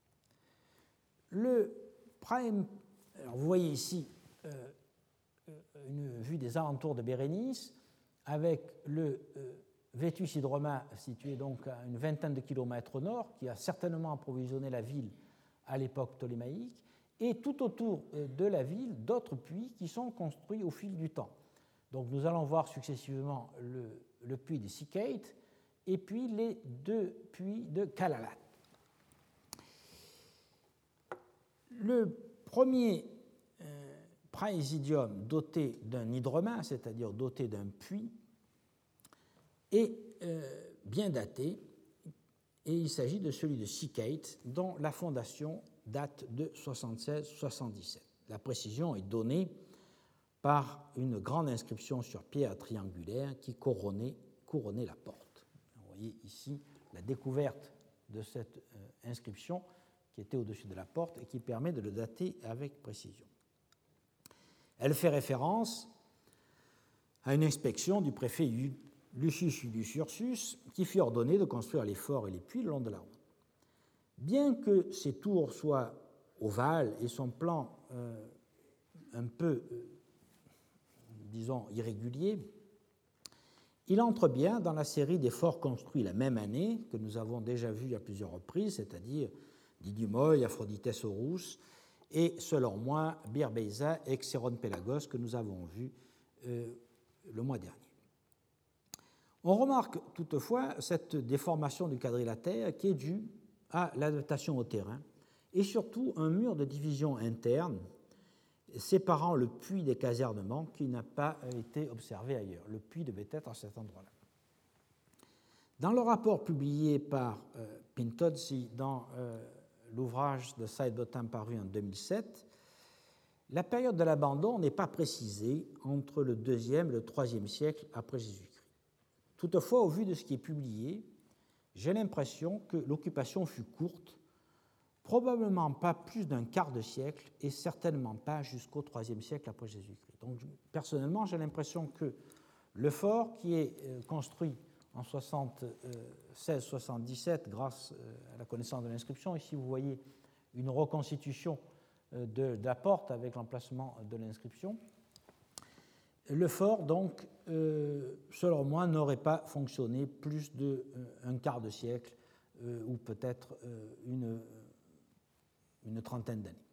Le prime, alors vous voyez ici euh, une vue des alentours de Bérénice avec le euh, Vetus hydroma situé donc à une vingtaine de kilomètres au nord, qui a certainement approvisionné la ville à l'époque ptolémaïque, et tout autour de la ville d'autres puits qui sont construits au fil du temps. Donc nous allons voir successivement le, le puits de Sycate et puis les deux puits de Kalalat. Le premier euh, praesidium doté d'un hydroma, c'est-à-dire doté d'un puits, est euh, bien daté, et il s'agit de celui de Sycate, dont la fondation date de soixante-seize soixante-dix-sept. La précision est donnée par une grande inscription sur pierre triangulaire qui couronnait, couronnait la porte. Vous voyez ici la découverte de cette euh, inscription qui était au-dessus de la porte et qui permet de le dater avec précision. Elle fait référence à une inspection du préfet Lucius Iulius Ursus qui fit ordonner de construire les forts et les puits le long de la route. Bien que ces tours soient ovales et son plan euh, un peu, euh, disons, irrégulier, il entre bien dans la série des forts construits la même année, que nous avons déjà vu à plusieurs reprises, c'est-à-dire Didymoï, Aphroditès Orus, et selon moi, Bir Beisa et Xéron Pélagos, que nous avons vus euh, le mois dernier. On remarque toutefois cette déformation du quadrilatère qui est due à l'adaptation au terrain et surtout un mur de division interne séparant le puits des casernements qui n'a pas été observé ailleurs. Le puits devait être à cet endroit-là. Dans le rapport publié par euh, Pintozzi dans euh, l'ouvrage de Sidebottom paru en deux mille sept, la période de l'abandon n'est pas précisée entre le deuxième et le troisième siècle après Jésus-Christ. Toutefois, au vu de ce qui est publié, j'ai l'impression que l'occupation fut courte, probablement pas plus d'un quart de siècle et certainement pas jusqu'au troisième siècle après Jésus-Christ. Donc, personnellement, j'ai l'impression que le fort qui est construit en soixante-seize soixante-dix-sept grâce à la connaissance de l'inscription, ici vous voyez une reconstitution de, de la porte avec l'emplacement de l'inscription. Le fort, donc, euh, selon moi, n'aurait pas fonctionné plus d'un euh, quart de siècle euh, ou peut-être euh, une, une trentaine d'années.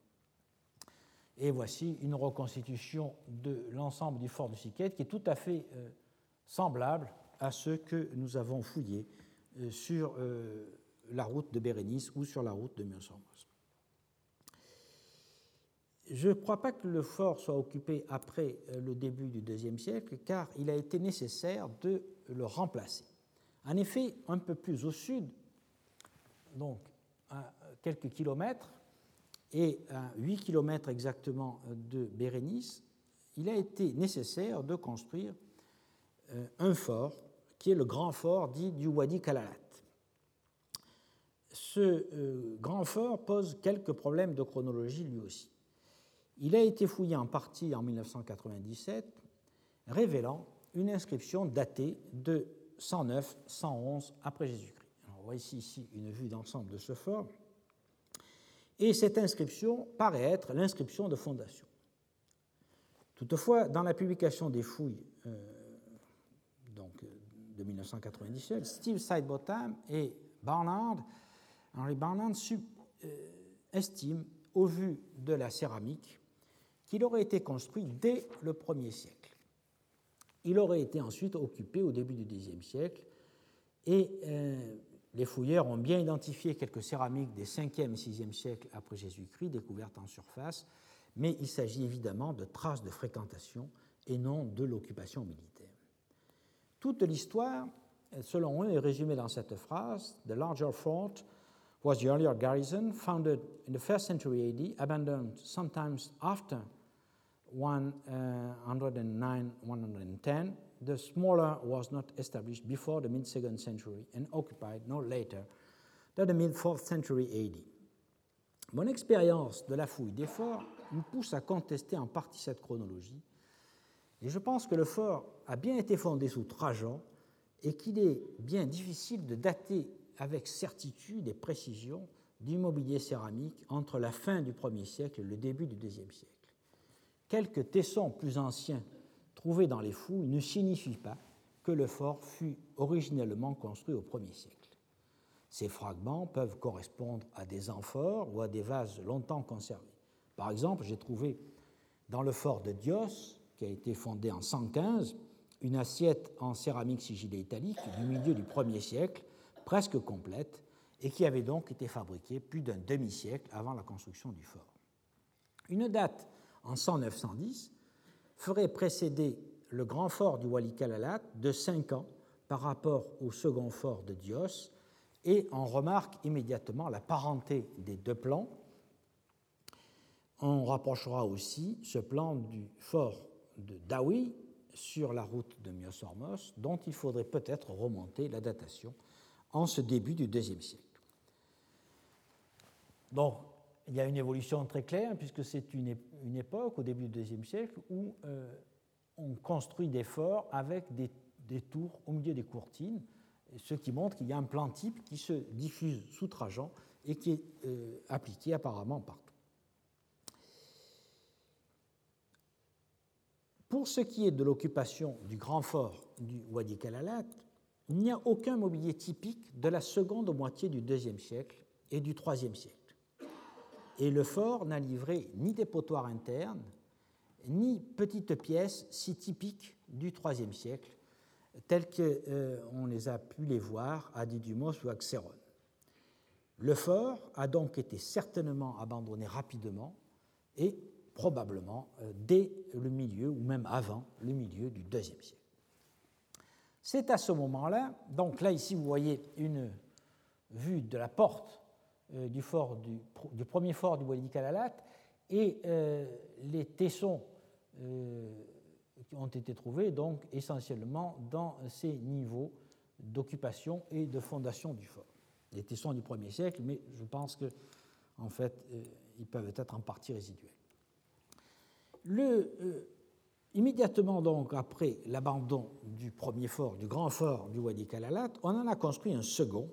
Et voici une reconstitution de l'ensemble du fort de Sycate qui est tout à fait euh, semblable à ceux que nous avons fouillés euh, sur euh, la route de Bérénice ou sur la route de Myosommos. Je ne crois pas que le fort soit occupé après le début du deuxième siècle, car il a été nécessaire de le remplacer. En effet, un peu plus au sud, donc à quelques kilomètres, et à huit kilomètres exactement de Bérénice, il a été nécessaire de construire un fort, qui est le grand fort dit du Wadi Kalalat. Ce grand fort pose quelques problèmes de chronologie lui aussi. Il a été fouillé en partie en mille neuf cent quatre-vingt-dix-sept, révélant une inscription datée de cent neuf cent onze après Jésus-Christ. Alors, on voit ici, ici une vue d'ensemble de ce fort. Et cette inscription paraît être l'inscription de fondation. Toutefois, dans la publication des fouilles euh, donc, de mille neuf cent quatre-vingt-dix-sept, Steve Sidebottom et Barnard, Henry Barnard sub, euh, estiment, au vu de la céramique, qu'il aurait été construit dès le premier siècle. il aurait été ensuite occupé au début du Xe siècle et euh, les fouilleurs ont bien identifié quelques céramiques des cinquième et sixième siècles après Jésus-Christ découvertes en surface, mais il s'agit évidemment de traces de fréquentation et non de l'occupation militaire. Toute l'histoire, selon eux, est résumée dans cette phrase: The larger fort was the earlier garrison, founded in the first century A D, abandoned sometimes after one hundred nine to one hundred ten. The smaller was not established before the mid-second century and occupied no later than the mid-fourth century A D. Mon expérience de la fouille des forts me pousse à contester en partie cette chronologie, et je pense que le fort a bien été fondé sous Trajan et qu'il est bien difficile de dater avec certitude et précision du mobilier céramique entre la fin du premier siècle et le début du deuxième siècle. Quelques tessons plus anciens trouvés dans les fouilles ne signifient pas que le fort fut originellement construit au premier siècle. Ces fragments peuvent correspondre à des amphores ou à des vases longtemps conservés. Par exemple, j'ai trouvé dans le fort de Dios, qui a été fondé en cent quinze, une assiette en céramique sigillée italique du milieu du premier siècle, presque complète, et qui avait donc été fabriquée plus d'un demi-siècle avant la construction du fort. Une date en cent neuf cent dix ferait précéder le grand fort du Wadi Kalalat de cinq ans par rapport au second fort de Dios, et on remarque immédiatement la parenté des deux plans. On rapprochera aussi ce plan du fort de Dawi sur la route de Myos-Hormos, dont il faudrait peut-être remonter la datation en ce début du deuxième siècle. Donc, il y a une évolution très claire, puisque c'est une, une époque, au début du deuxième siècle, où euh, on construit des forts avec des, des tours au milieu des courtines, ce qui montre qu'il y a un plan type qui se diffuse sous Trajan et qui est euh, appliqué apparemment partout. Pour ce qui est de l'occupation du grand fort du Wadi Kalalat, il n'y a aucun mobilier typique de la seconde moitié du deuxième siècle et du troisième siècle. Et le fort n'a livré ni des potoirs internes, ni petites pièces si typiques du troisième siècle, telles qu'on euh, les a pu les voir à Didymos ou à Xéron. Le fort a donc été certainement abandonné rapidement et probablement euh, dès le milieu, ou même avant le milieu du deuxième siècle. C'est à ce moment-là, donc là ici vous voyez une vue de la porte euh, du, fort du, du premier fort du Wadi Kalalat, et euh, les tessons euh, qui ont été trouvés donc essentiellement dans ces niveaux d'occupation et de fondation du fort. Les tessons du premier siècle, mais je pense que en fait euh, ils peuvent être en partie résiduels. Le, euh, immédiatement donc après l'abandon du premier fort, du grand fort du Wadi Kalalat, on en a construit un second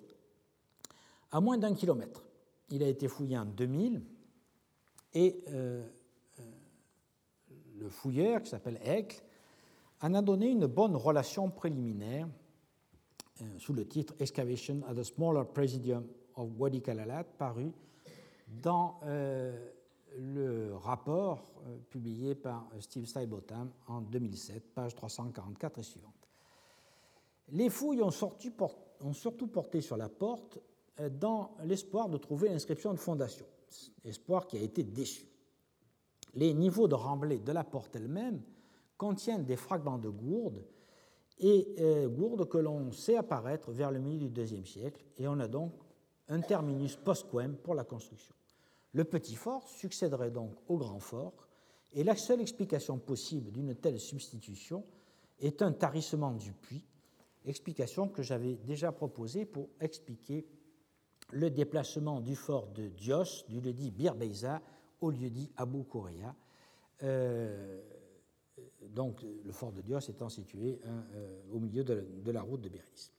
à moins d'un kilomètre. Il a été fouillé en deux mille et euh, euh, le fouilleur, qui s'appelle Eckl, en a donné une bonne relation préliminaire euh, sous le titre Excavation at the Smaller Presidium of Wadi Kalalat, paru dans euh, le rapport euh, publié par Steve Steinbotham en deux mille sept, page trois cent quarante-quatre et suivante. Les fouilles ont, sorti, ont surtout porté sur la porte euh, dans l'espoir de trouver l'inscription de fondation, espoir qui a été déçu. Les niveaux de remblai de la porte elle-même contiennent des fragments de gourdes, et euh, gourdes que l'on sait apparaître vers le milieu du deuxième siècle, et on a donc un terminus post-quem pour la construction. Le petit fort succéderait donc au grand fort, et la seule explication possible d'une telle substitution est un tarissement du puits, explication que j'avais déjà proposée pour expliquer le déplacement du fort de Dios, du lieu-dit Bir Beiza, au lieu-dit Abu Koureya, euh, donc le fort de Dios étant situé hein, euh, au milieu de la, de la route de Bérénice.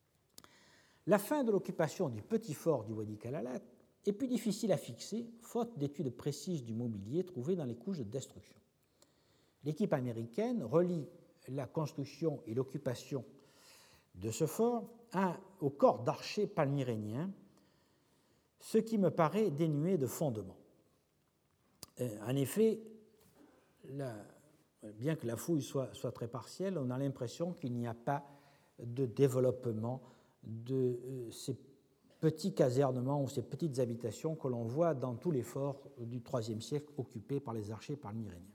La fin de l'occupation du petit fort du Wadi Kalalat est plus difficile à fixer, faute d'études précises du mobilier trouvé dans les couches de destruction. L'équipe américaine relie la construction et l'occupation de ce fort à, au corps d'archers palmyréniens, ce qui me paraît dénué de fondement. Euh, en effet, la, bien que la fouille soit, soit très partielle, on a l'impression qu'il n'y a pas de développement de euh, ces petits casernements ou ces petites habitations que l'on voit dans tous les forts du troisième siècle occupés par les archers palmyréniens.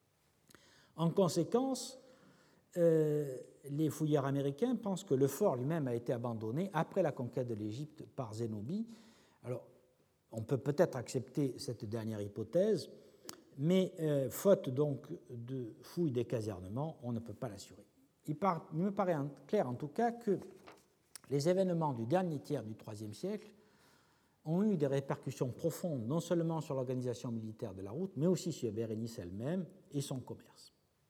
En conséquence, euh, les fouilleurs américains pensent que le fort lui-même a été abandonné après la conquête de l'Égypte par Zénobie. Alors, on peut peut-être accepter cette dernière hypothèse, mais euh, faute donc de fouilles des casernements, on ne peut pas l'assurer. Il, par, il me paraît en, clair en tout cas que les événements du dernier tiers du troisième siècle ont eu des répercussions profondes non seulement sur l'organisation militaire de la route, mais aussi sur Bérénice elle-même et son commerce.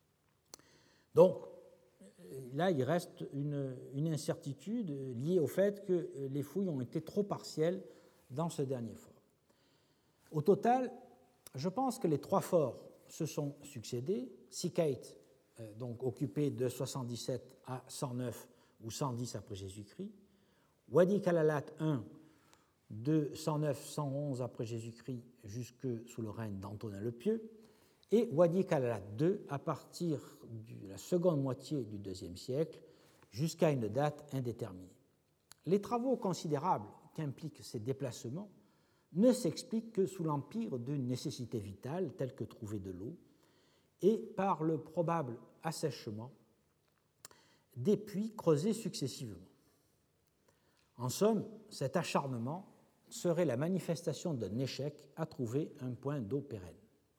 Donc, là, il reste une, une incertitude liée au fait que les fouilles ont été trop partielles dans ce dernier fort. Au total, je pense que les trois forts se sont succédés. Sikait, euh, donc occupé de soixante-dix-sept à cent neuf ou cent dix après Jésus-Christ, Wadi Kalalat I de cent neuf à cent onze après Jésus-Christ jusque sous le règne d'Antonin le Pieux, et Wadi Kalalat deux à partir de la seconde moitié du deuxième siècle jusqu'à une date indéterminée. Les travaux considérables qu'impliquent ces déplacements ne s'expliquent que sous l'empire d'une nécessité vitale telle que trouver de l'eau et par le probable assèchement des puits creusés successivement. En somme, cet acharnement serait la manifestation d'un échec à trouver un point d'eau pérenne.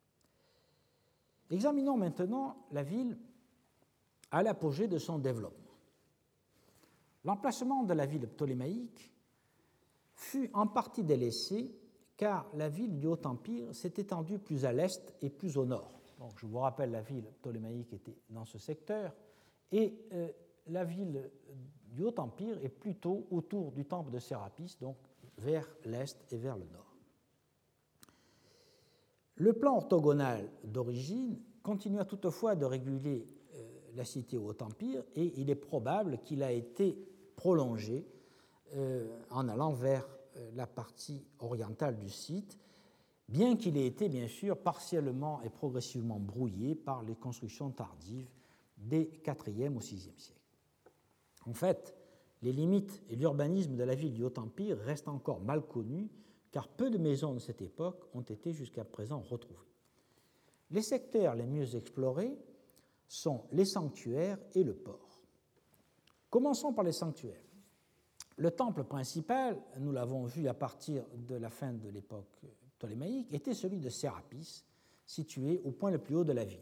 Examinons maintenant la ville à l'apogée de son développement. L'emplacement de la ville ptolémaïque fut en partie délaissé car la ville du Haut-Empire s'est étendue plus à l'est et plus au nord. Donc, je vous rappelle, la ville ptolémaïque était dans ce secteur et euh, la ville du Haut-Empire est plutôt autour du temple de Sérapis, donc vers l'est et vers le nord. Le plan orthogonal d'origine continua toutefois de réguler euh, la cité au Haut-Empire et il est probable qu'il a été prolongé euh, en allant vers euh, la partie orientale du site, bien qu'il ait été bien sûr partiellement et progressivement brouillé par les constructions tardives des quatrième au sixième siècle. En fait, les limites et l'urbanisme de la ville du Haut-Empire restent encore mal connus, car peu de maisons de cette époque ont été jusqu'à présent retrouvées. Les secteurs les mieux explorés sont les sanctuaires et le port. Commençons par les sanctuaires. Le temple principal, nous l'avons vu à partir de la fin de l'époque ptolémaïque, était celui de Sérapis, situé au point le plus haut de la ville.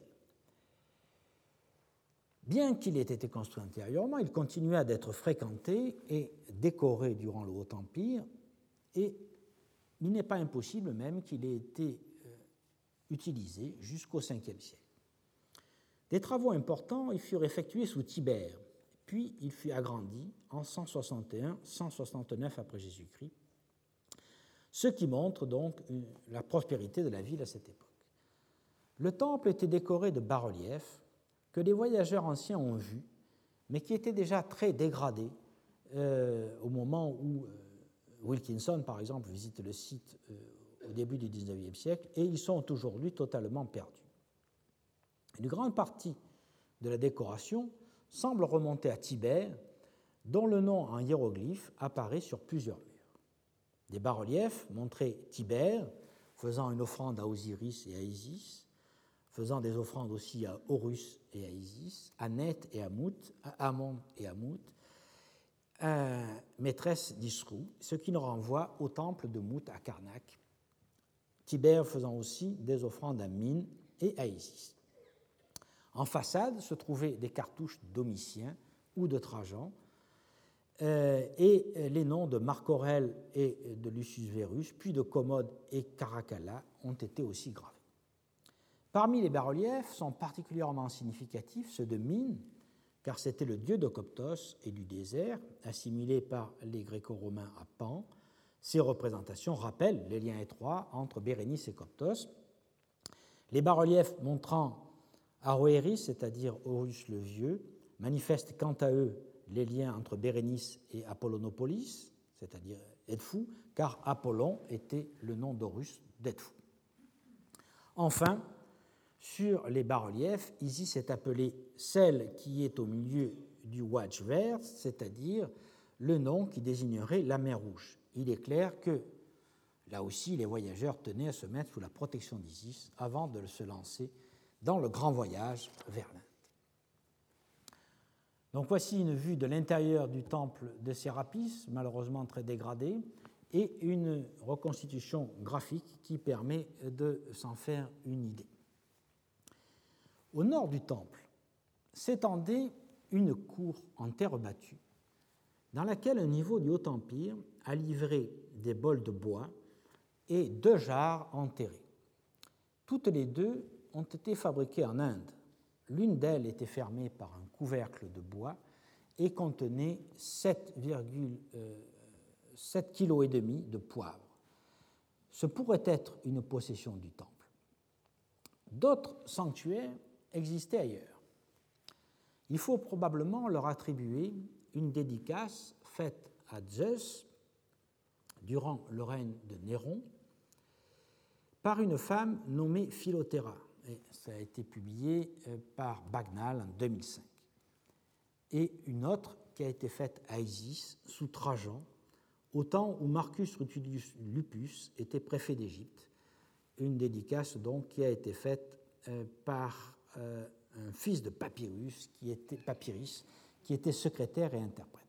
Bien qu'il ait été construit antérieurement, il continua d'être fréquenté et décoré durant le Haut-Empire, et il n'est pas impossible même qu'il ait été euh, utilisé jusqu'au cinquième siècle. Des travaux importants y furent effectués sous Tibère, puis il fut agrandi en cent soixante et un à cent soixante-neuf après Jésus-Christ, ce qui montre donc une, la prospérité de la ville à cette époque. Le temple était décoré de bas-reliefs que les voyageurs anciens ont vus, mais qui étaient déjà très dégradés euh, au moment où euh, Wilkinson, par exemple, visite le site euh, au début du dix-neuvième siècle, et ils sont aujourd'hui totalement perdus. Une grande partie de la décoration semble remonter à Tibère, dont le nom en hiéroglyphe apparaît sur plusieurs murs. Des bas-reliefs montraient Tibère faisant une offrande à Osiris et à Isis, faisant des offrandes aussi à Horus et à Isis, à Neth et à Mout, à Amon et à Mout, à maîtresse d'Isrou, ce qui nous renvoie au temple de Mout à Karnak, Tibère faisant aussi des offrandes à Mine et à Isis. En façade se trouvaient des cartouches de Domitien ou de Trajan, euh, et les noms de Marc Aurèle et de Lucius Verus, puis de Commode et Caracalla ont été aussi gravés. Parmi les bas-reliefs sont particulièrement significatifs ceux de Mine, car c'était le dieu de Coptos et du désert, assimilé par les Gréco-Romains à Pan. Ces représentations rappellent les liens étroits entre Bérénice et Coptos. Les bas-reliefs montrant Aroéris, c'est-à-dire Horus le Vieux, manifestent quant à eux les liens entre Bérénice et Apollonopolis, c'est-à-dire Edfou, car Apollon était le nom d'Horus d'Edfou. Enfin, sur les bas-reliefs, Isis est appelée celle qui est au milieu du Ouadj vert, c'est-à-dire le nom qui désignerait la mer Rouge. Il est clair que, là aussi, les voyageurs tenaient à se mettre sous la protection d'Isis avant de se lancer dans le grand voyage vers l'Inde. Donc voici une vue de l'intérieur du temple de Sérapis, malheureusement très dégradé, et une reconstitution graphique qui permet de s'en faire une idée. Au nord du temple s'étendait une cour en terre battue, dans laquelle un niveau du Haut Empire a livré des bols de bois et deux jarres enterrées. Toutes les deux ont été fabriquées en Inde. L'une d'elles était fermée par un couvercle de bois et contenait sept virgule sept kilos et demi de poivre. Ce pourrait être une possession du temple. D'autres sanctuaires existaient ailleurs. Il faut probablement leur attribuer une dédicace faite à Zeus durant le règne de Néron par une femme nommée Philothéra. Et ça a été publié par Bagnal en deux mille cinq. Et une autre qui a été faite à Isis sous Trajan, au temps où Marcus Rutilius Lupus était préfet d'Égypte. Une dédicace donc qui a été faite euh, par euh, un fils de Papyrus qui était, Papyrus, qui était secrétaire et interprète.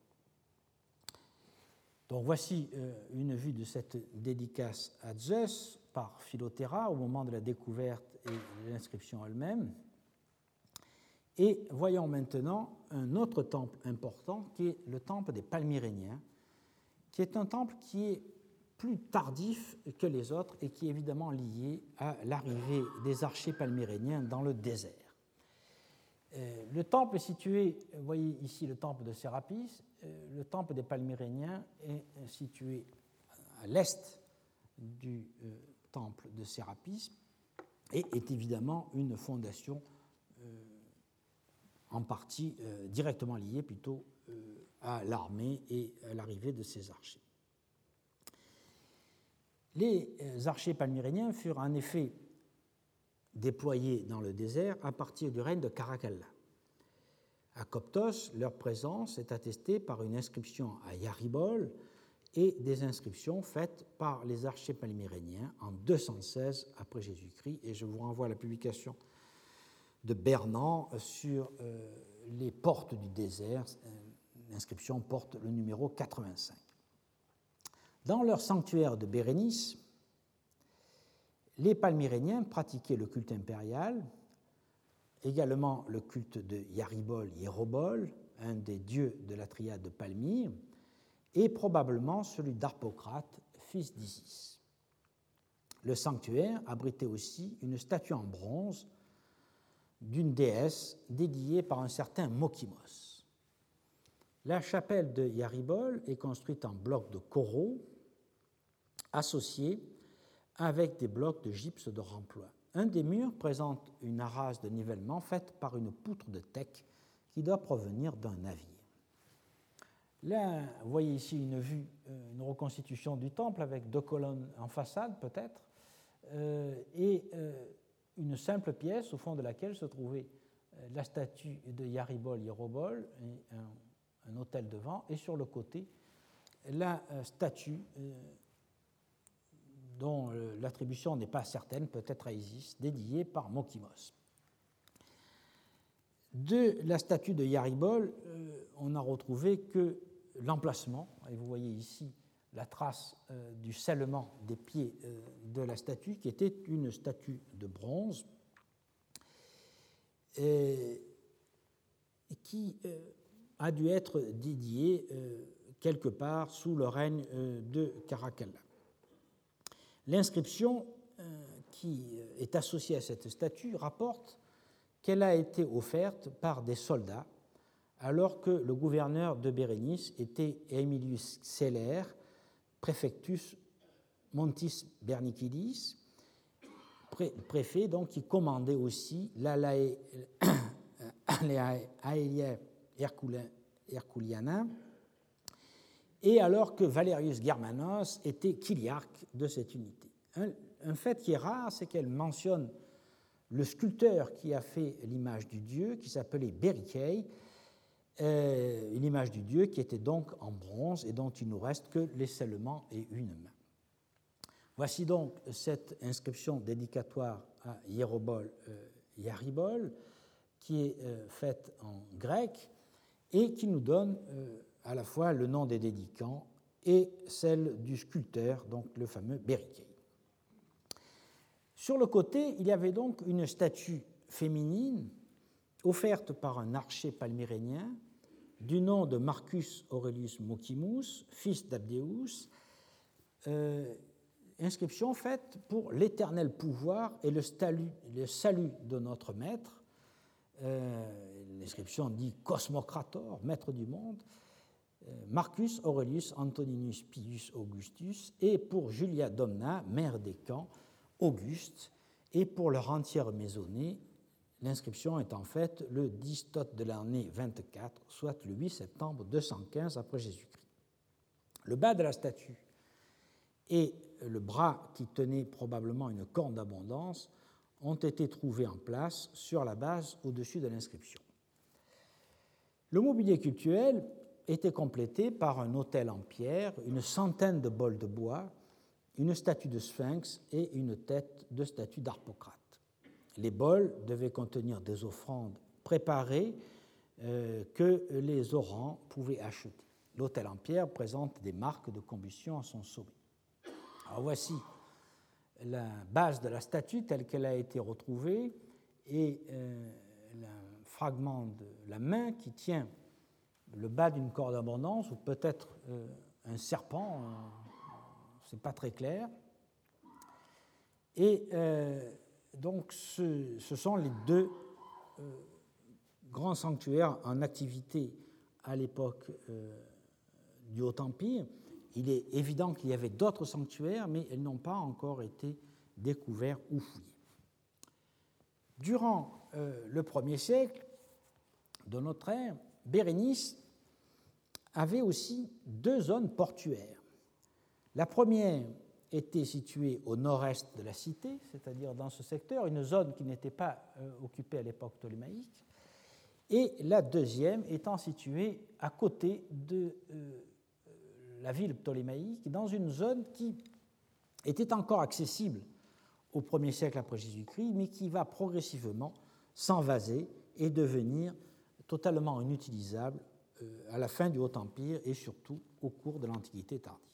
Donc voici euh, une vue de cette dédicace à Zeus par Philothéra au moment de la découverte et de l'inscription elle-même. Et voyons maintenant un autre temple important qui est le temple des Palmyréniens, qui est un temple qui est plus tardif que les autres et qui est évidemment lié à l'arrivée des archers palmyréniens dans le désert. Euh, le temple est situé, vous voyez ici le temple de Sérapis, euh, le temple des Palmyréniens est situé à l'est du euh, temple de Sérapis et est évidemment une fondation euh, en partie euh, directement liée plutôt euh, à l'armée et à l'arrivée de ces archers. Les archers palmyréniens furent en effet déployés dans le désert à partir du règne de Caracalla. À Coptos, leur présence est attestée par une inscription à Yaribol et des inscriptions faites par les archers palmyréniens en deux cent seize après Jésus-Christ. Et je vous renvoie à la publication de Bernan sur euh, les portes du désert. L'inscription porte le numéro quatre-vingt-cinq. Dans leur sanctuaire de Bérénice, les Palmyréniens pratiquaient le culte impérial, également le culte de Yaribol Hierobol, un des dieux de la triade de Palmyre, et probablement celui d'Harpocrate, fils d'Isis. Le sanctuaire abritait aussi une statue en bronze d'une déesse dédiée par un certain Mokimos. La chapelle de Yaribol est construite en blocs de coraux associés avec des blocs de gypse de remploi. Un des murs présente une arase de nivellement faite par une poutre de teck qui doit provenir d'un navire. Là, vous voyez ici une vue, une reconstitution du temple avec deux colonnes en façade peut-être, euh, et euh, une simple pièce au fond de laquelle se trouvait la statue de Yaribol Hierobol et un, un autel devant, et sur le côté la statue euh, dont euh, l'attribution n'est pas certaine, peut-être à Isis, dédiée par Mokimos. De la statue de Yaribol, euh, on n'a retrouvé que l'emplacement, et vous voyez ici la trace euh, du scellement des pieds euh, de la statue, qui était une statue de bronze, et, et qui euh, a dû être dédiée euh, quelque part sous le règne euh, de Caracalla. L'inscription euh, qui est associée à cette statue rapporte qu'elle a été offerte par des soldats alors que le gouverneur de Bérénice était Aemilius Celer, préfectus Montis Bernicidis, pré- préfet donc qui commandait aussi l'Aelia Herculiana, et alors que Valerius Germanos était chiliarque de cette unité. Un, un fait qui est rare, c'est qu'elle mentionne le sculpteur qui a fait l'image du dieu, qui s'appelait Berikei, euh, une image du dieu qui était donc en bronze et dont il nous reste que l'esselement et une main. Voici donc cette inscription dédicatoire à Hierobol, euh, Yaribol, qui est euh, faite en grec et qui nous donne euh, à la fois le nom des dédicants et celle du sculpteur, donc le fameux Berikei. Sur le côté, il y avait donc une statue féminine offerte par un archer palmyrénien du nom de Marcus Aurelius Mocimus, fils d'Abdeus, euh, inscription faite pour l'éternel pouvoir et le salut, le salut de notre maître. Euh, l'inscription dit Cosmocrator, maître du monde, euh, Marcus Aurelius Antoninus Pius Augustus, et pour Julia Domna, mère des camps, Auguste, et pour leur entière maisonnée, l'inscription est en fait le dix tot de l'année vingt-quatre, soit le huit septembre deux cent quinze après Jésus-Christ. Le bas de la statue et le bras qui tenait probablement une corne d'abondance ont été trouvés en place sur la base au-dessus de l'inscription. Le mobilier cultuel était complété par un autel en pierre, une centaine de bols de bois, une statue de sphinx et une tête de statue d'Harpocrate. Les bols devaient contenir des offrandes préparées euh, que les orants pouvaient acheter. L'autel en pierre présente des marques de combustion à son sommet. Alors voici la base de la statue telle qu'elle a été retrouvée et euh, le fragment de la main qui tient le bas d'une corde d'abondance ou peut-être euh, un serpent, euh, ce n'est pas très clair. Et euh, donc ce, ce sont les deux euh, grands sanctuaires en activité à l'époque euh, du Haut-Empire. Il est évident qu'il y avait d'autres sanctuaires, mais ils n'ont pas encore été découverts ou fouillés. Durant euh, le premier siècle de notre ère, Bérénice avait aussi deux zones portuaires. La première était située au nord-est de la cité, c'est-à-dire dans ce secteur, une zone qui n'était pas euh, occupée à l'époque ptolémaïque, et la deuxième étant située à côté de euh, la ville ptolémaïque, dans une zone qui était encore accessible au premier siècle après Jésus-Christ, mais qui va progressivement s'envaser et devenir totalement inutilisable à la fin du Haut-Empire et surtout au cours de l'Antiquité tardive.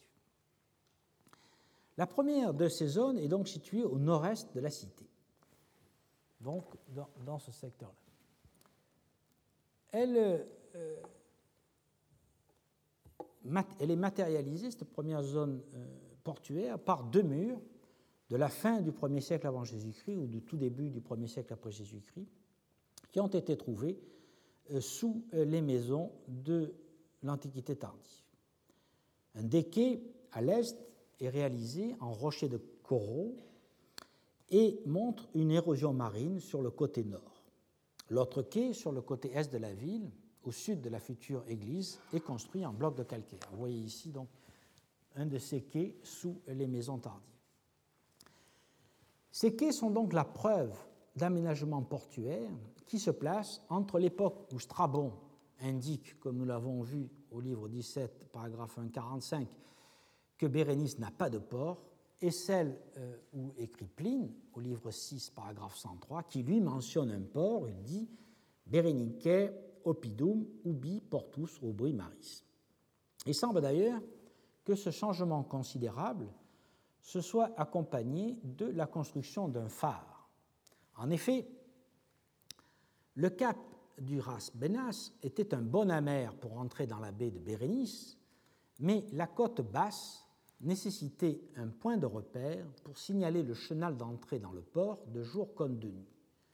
La première de ces zones est donc située au nord-est de la cité, donc dans, dans ce secteur-là. Elle, euh, elle est matérialisée, cette première zone euh, portuaire, par deux murs de la fin du premier siècle avant Jésus-Christ ou du tout début du premier siècle après Jésus-Christ, qui ont été trouvés euh, sous euh, les maisons de l'Antiquité tardive. Un des quais à l'est est réalisé en rochers de coraux et montre une érosion marine sur le côté nord. L'autre quai, sur le côté est de la ville, au sud de la future église, est construit en blocs de calcaire. Vous voyez ici donc un de ces quais sous les maisons tardives. Ces quais sont donc la preuve d'aménagement portuaire qui se place entre l'époque où Strabon indique, comme nous l'avons vu au livre dix-sept, paragraphe un quarante-cinq, que Bérénice n'a pas de port, et celle euh, où écrit Pline, au livre six, paragraphe cent trois, qui lui mentionne un port, il dit « Berenice oppidum ubi portus rubri maris ». Il semble d'ailleurs que ce changement considérable se soit accompagné de la construction d'un phare. En effet, le cap du Ras Benas était un bon amer pour entrer dans la baie de Bérénice, mais la côte basse nécessitait un point de repère pour signaler le chenal d'entrée dans le port de jour comme de nuit.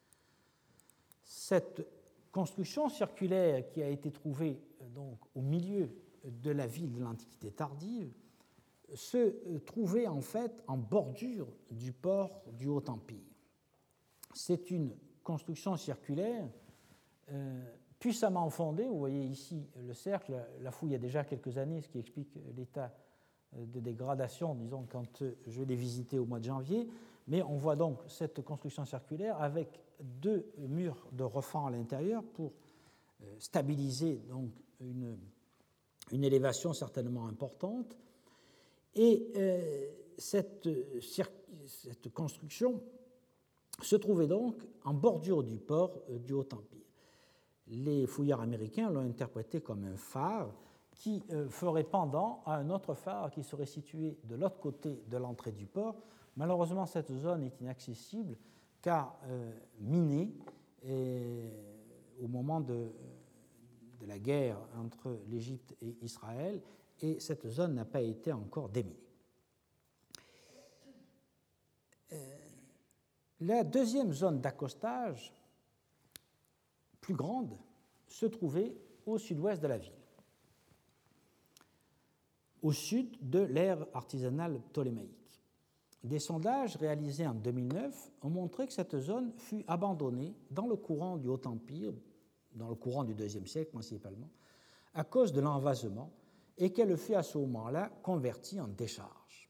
Cette construction circulaire qui a été trouvée donc au milieu de la ville de l'Antiquité tardive se trouvait en fait en bordure du port du Haut-Empire. C'est une construction circulaire euh, puissamment fondée. Vous voyez ici le cercle, la fouille il y a déjà quelques années, ce qui explique l'état de dégradation, disons, quand je l'ai visité au mois de janvier, Mais on voit donc cette construction circulaire avec deux murs de refend à l'intérieur pour stabiliser donc une, une élévation certainement importante. Et euh, cette, cette construction se trouvait donc en bordure du port du Haut-Empire. Les fouilleurs américains l'ont interprété comme un phare qui euh, ferait pendant à un autre phare qui serait situé de l'autre côté de l'entrée du port. Malheureusement, cette zone est inaccessible car euh, minée et, au moment de, de la guerre entre l'Égypte et Israël, et cette zone n'a pas été encore déminée. Euh, la deuxième zone d'accostage, plus grande, se trouvait au sud-ouest de la ville, au sud de l'ère artisanale ptolémaïque. Des sondages réalisés en deux mille neuf ont montré que cette zone fut abandonnée dans le courant du Haut-Empire, dans le courant du deuxième siècle principalement, à cause de l'envasement, et qu'elle fut à ce moment-là convertie en décharge.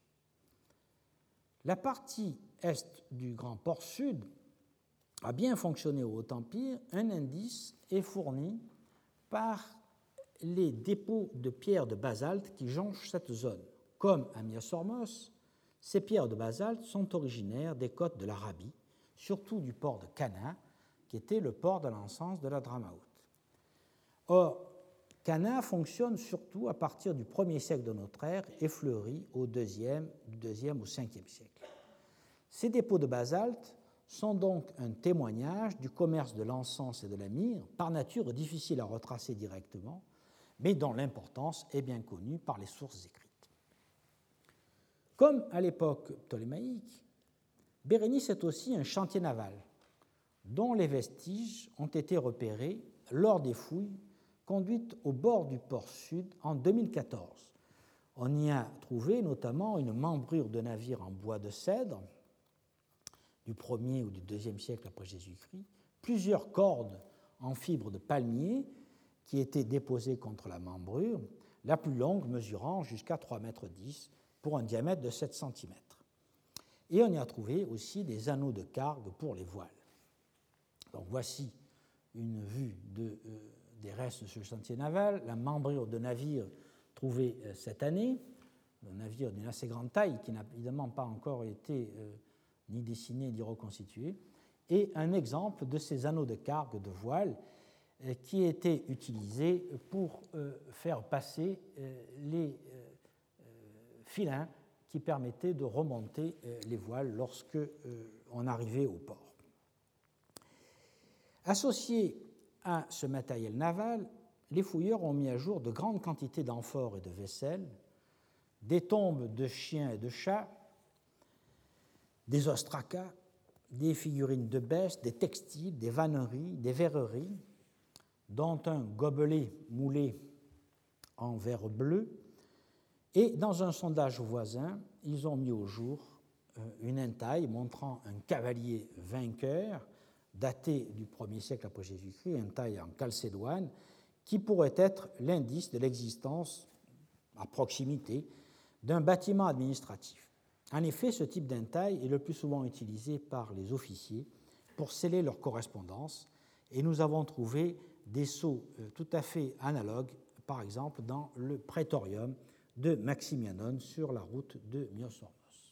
La partie est du grand port sud a bien fonctionné au Haut-Empire. Un indice est fourni par les dépôts de pierres de basalte qui jonchent cette zone. Comme à Myosormos, ces pierres de basalte sont originaires des côtes de l'Arabie, surtout du port de Cana, qui était le port de l'encens de la Dramaout. Or, Cana fonctionne surtout à partir du premier siècle de notre ère et fleurit au deuxième, du deuxième au cinquième siècle. Ces dépôts de basalte sont donc un témoignage du commerce de l'encens et de la myrrhe, par nature difficile à retracer directement, mais dont l'importance est bien connue par les sources écrites. Comme à l'époque ptolémaïque, Bérénice est aussi un chantier naval, dont les vestiges ont été repérés lors des fouilles conduites au bord du port sud en deux mille quatorze. On y a trouvé notamment une membrure de navire en bois de cèdre, du premier ou du deuxième siècle après Jésus-Christ, plusieurs cordes en fibre de palmier qui étaient déposées contre la membrure, la plus longue mesurant jusqu'à trois mètres dix pour un diamètre de sept centimètres. Et on y a trouvé aussi des anneaux de cargue pour les voiles. Donc voici une vue de, euh, des restes de ce chantier naval, la membrure de navire trouvée euh, cette année, un navire d'une assez grande taille qui n'a évidemment pas encore été euh, ni dessiné ni reconstitué, et un exemple de ces anneaux de cargue de voile euh, qui étaient utilisés pour euh, faire passer euh, les euh, filins qui permettaient de remonter euh, les voiles lorsque euh, on arrivait au port. Associés à ce matériel naval, les fouilleurs ont mis à jour de grandes quantités d'amphores et de vaisselle, des tombes de chiens et de chats, des ostracas, des figurines de bestes, des textiles, des vanneries, des verreries, dont un gobelet moulé en verre bleu. Et dans un sondage voisin, ils ont mis au jour une entaille montrant un cavalier vainqueur daté du premier siècle après Jésus-Christ, une entaille en calcédoine, qui pourrait être l'indice de l'existence, à proximité, d'un bâtiment administratif. En effet, ce type d'entaille est le plus souvent utilisé par les officiers pour sceller leur correspondance, et nous avons trouvé des sceaux tout à fait analogues, par exemple dans le prétorium de Maximianon sur la route de Myosormos.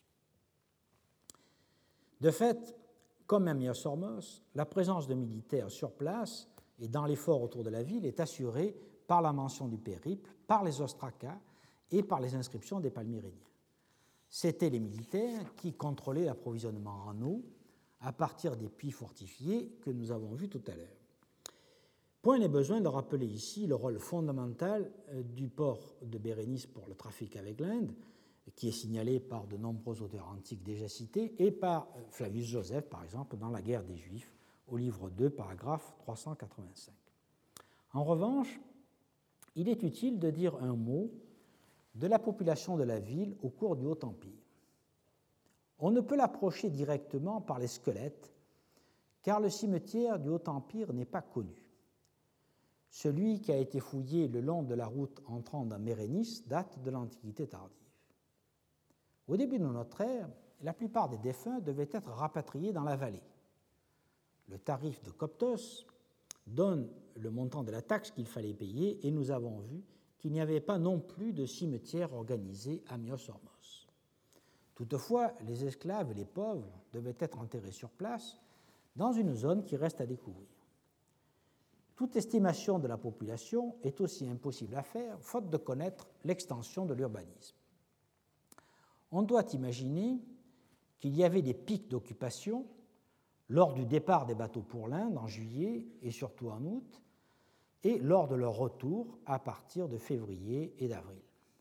De fait, comme à Myosormos, la présence de militaires sur place et dans les forts autour de la ville est assurée par la mention du périple, par les ostracas et par les inscriptions des palmyréniens. C'étaient les militaires qui contrôlaient l'approvisionnement en eau à partir des puits fortifiés que nous avons vus tout à l'heure. Point n'est besoin de rappeler ici le rôle fondamental du port de Bérénice pour le trafic avec l'Inde, qui est signalé par de nombreux auteurs antiques déjà cités, et par Flavius Joseph, par exemple, dans La guerre des Juifs, au livre deux, paragraphe trois cent quatre-vingt-cinq. En revanche, il est utile de dire un mot de la population de la ville au cours du Haut-Empire. On ne peut l'approcher directement par les squelettes, car le cimetière du Haut-Empire n'est pas connu. Celui qui a été fouillé le long de la route entrant dans Bérénice date de l'Antiquité tardive. Au début de notre ère, la plupart des défunts devaient être rapatriés dans la vallée. Le tarif de Coptos donne le montant de la taxe qu'il fallait payer et nous avons vu qu'il n'y avait pas non plus de cimetière organisé à Myos-Hormos. Toutefois, les esclaves et les pauvres devaient être enterrés sur place dans une zone qui reste à découvrir. Toute estimation de la population est aussi impossible à faire, faute de connaître l'extension de l'urbanisme. On doit imaginer qu'il y avait des pics d'occupation lors du départ des bateaux pour l'Inde en juillet et surtout en août, et lors de leur retour à partir de février et d'avril.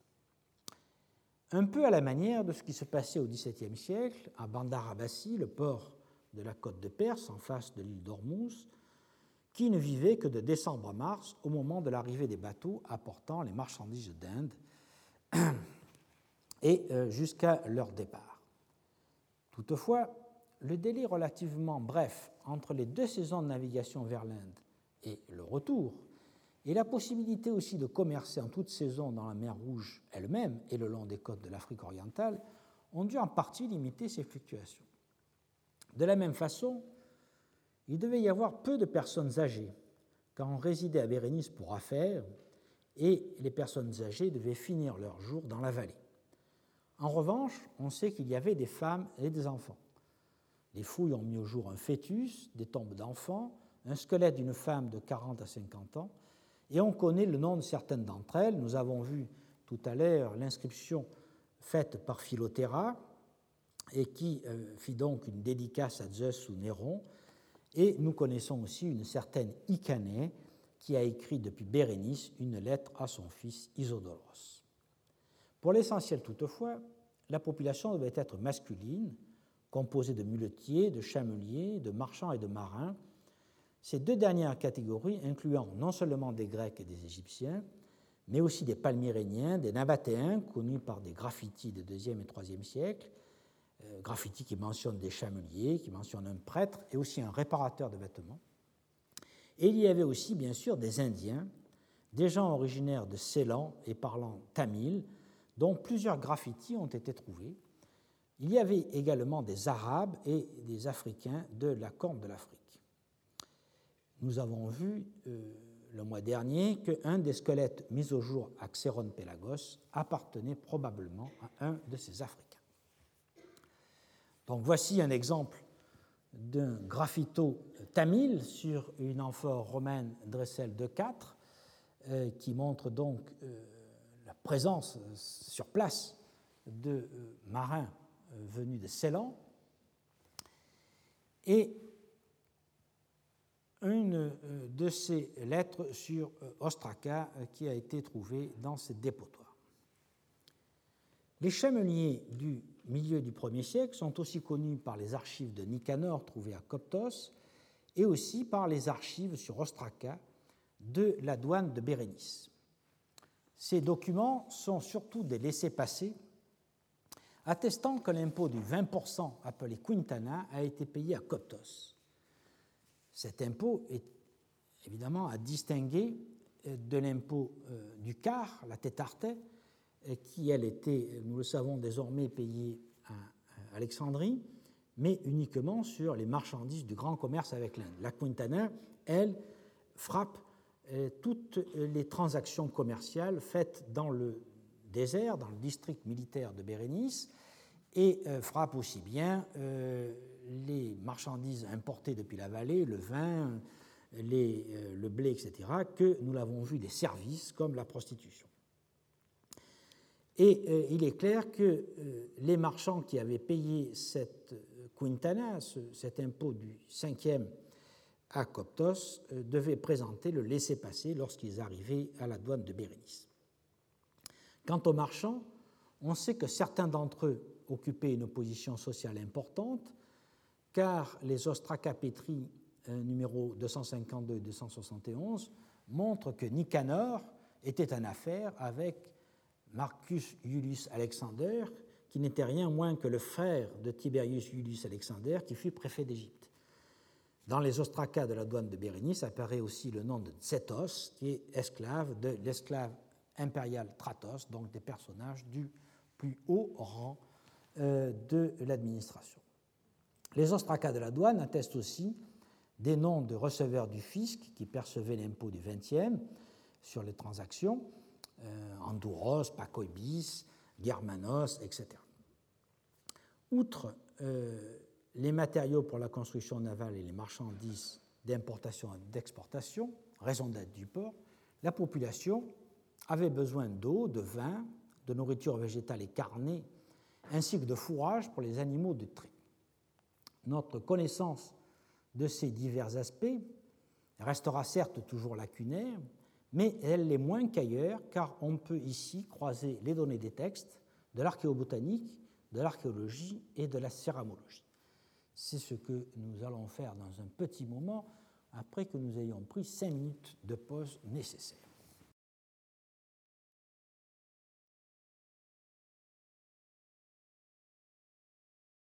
Un peu à la manière de ce qui se passait au dix-septième siècle à Bandar Abbasi, le port de la côte de Perse en face de l'île d'Ormuz, qui ne vivait que de décembre à mars au moment de l'arrivée des bateaux apportant les marchandises d'Inde et jusqu'à leur départ. Toutefois, le délai relativement bref entre les deux saisons de navigation vers l'Inde et le retour, et la possibilité aussi de commercer en toute saison dans la mer Rouge elle-même et le long des côtes de l'Afrique orientale, ont dû en partie limiter ces fluctuations. De la même façon, il devait y avoir peu de personnes âgées, car on résidait à Bérénice pour affaires, et les personnes âgées devaient finir leurs jours dans la vallée. En revanche, on sait qu'il y avait des femmes et des enfants. Les fouilles ont mis au jour un fœtus, des tombes d'enfants, un squelette d'une femme de quarante à cinquante ans, et on connaît le nom de certaines d'entre elles. Nous avons vu tout à l'heure l'inscription faite par Philothéra, et qui euh, fit donc une dédicace à Zeus ou Néron, et nous connaissons aussi une certaine Icané qui a écrit depuis Bérénice une lettre à son fils Isodoros. Pour l'essentiel toutefois, la population devait être masculine, composée de muletiers, de chameliers, de marchands et de marins, ces deux dernières catégories incluant non seulement des Grecs et des Égyptiens, mais aussi des Palmyréniens, des Nabatéens, connus par des graffitis des deuxième et troisième siècles, euh, graffitis qui mentionnent des chameliers, qui mentionnent un prêtre et aussi un réparateur de vêtements. Et il y avait aussi, bien sûr, des Indiens, des gens originaires de Ceylan et parlant tamil, dont plusieurs graffitis ont été trouvés. Il y avait également des Arabes et des Africains de la Corne de l'Afrique. Nous avons vu euh, le mois dernier qu'un des squelettes mis au jour à Xéron-Pélagos appartenait probablement à un de ces Africains. Donc voici un exemple d'un graffito tamil sur une amphore romaine Dressel deux quatre euh, qui montre donc euh, la présence euh, sur place de euh, marins euh, venus de Ceylan et une euh, de ces lettres sur euh, Ostraka euh, qui a été trouvée dans ces dépotoirs. Les chameliers du milieu du premier siècle sont aussi connus par les archives de Nicanor trouvées à Coptos et aussi par les archives sur Ostraka de la douane de Bérénice. Ces documents sont surtout des laissez-passer attestant que l'impôt du vingt pour cent appelé quintana a été payé à Coptos. Cet impôt est évidemment à distinguer de l'impôt du quart, la tétarte, qui, elle, était, nous le savons désormais, payée à Alexandrie, mais uniquement sur les marchandises du grand commerce avec l'Inde. La quintana, elle, frappe toutes les transactions commerciales faites dans le désert, dans le district militaire de Bérénice, et frappe aussi bien les marchandises importées depuis la vallée, le vin, les, le blé, et cetera, que nous l'avons vu, des services comme la prostitution. Et euh, il est clair que euh, les marchands qui avaient payé cette quintana, ce, cet impôt du cinquième à Coptos, euh, devaient présenter le laissez-passer lorsqu'ils arrivaient à la douane de Bérénice. Quant aux marchands, on sait que certains d'entre eux occupaient une position sociale importante, car les Ostracapétries euh, numéro deux cent cinquante-deux et deux cent soixante et onze montrent que Nicanor était en affaire avec Marcus Iulius Alexander, qui n'était rien moins que le frère de Tiberius Iulius Alexander, qui fut préfet d'Égypte. Dans les ostracas de la douane de Bérénice apparaît aussi le nom de Tsetos, qui est esclave de l'esclave impérial Tratos, donc des personnages du plus haut rang euh, de l'administration. Les ostracas de la douane attestent aussi des noms de receveurs du fisc qui percevaient l'impôt du vingtième sur les transactions, euh, Andouros, Pacoibis, Germanos, et cetera. Outre euh, les matériaux pour la construction navale et les marchandises d'importation et d'exportation, raison d'être du port, la population avait besoin d'eau, de vin, de nourriture végétale et carnée, ainsi que de fourrage pour les animaux de trait. Notre connaissance de ces divers aspects restera certes toujours lacunaire, mais elle l'est moins qu'ailleurs, car on peut ici croiser les données des textes, de l'archéobotanique, de l'archéologie et de la céramologie. C'est ce que nous allons faire dans un petit moment, après que nous ayons pris cinq minutes de pause nécessaire.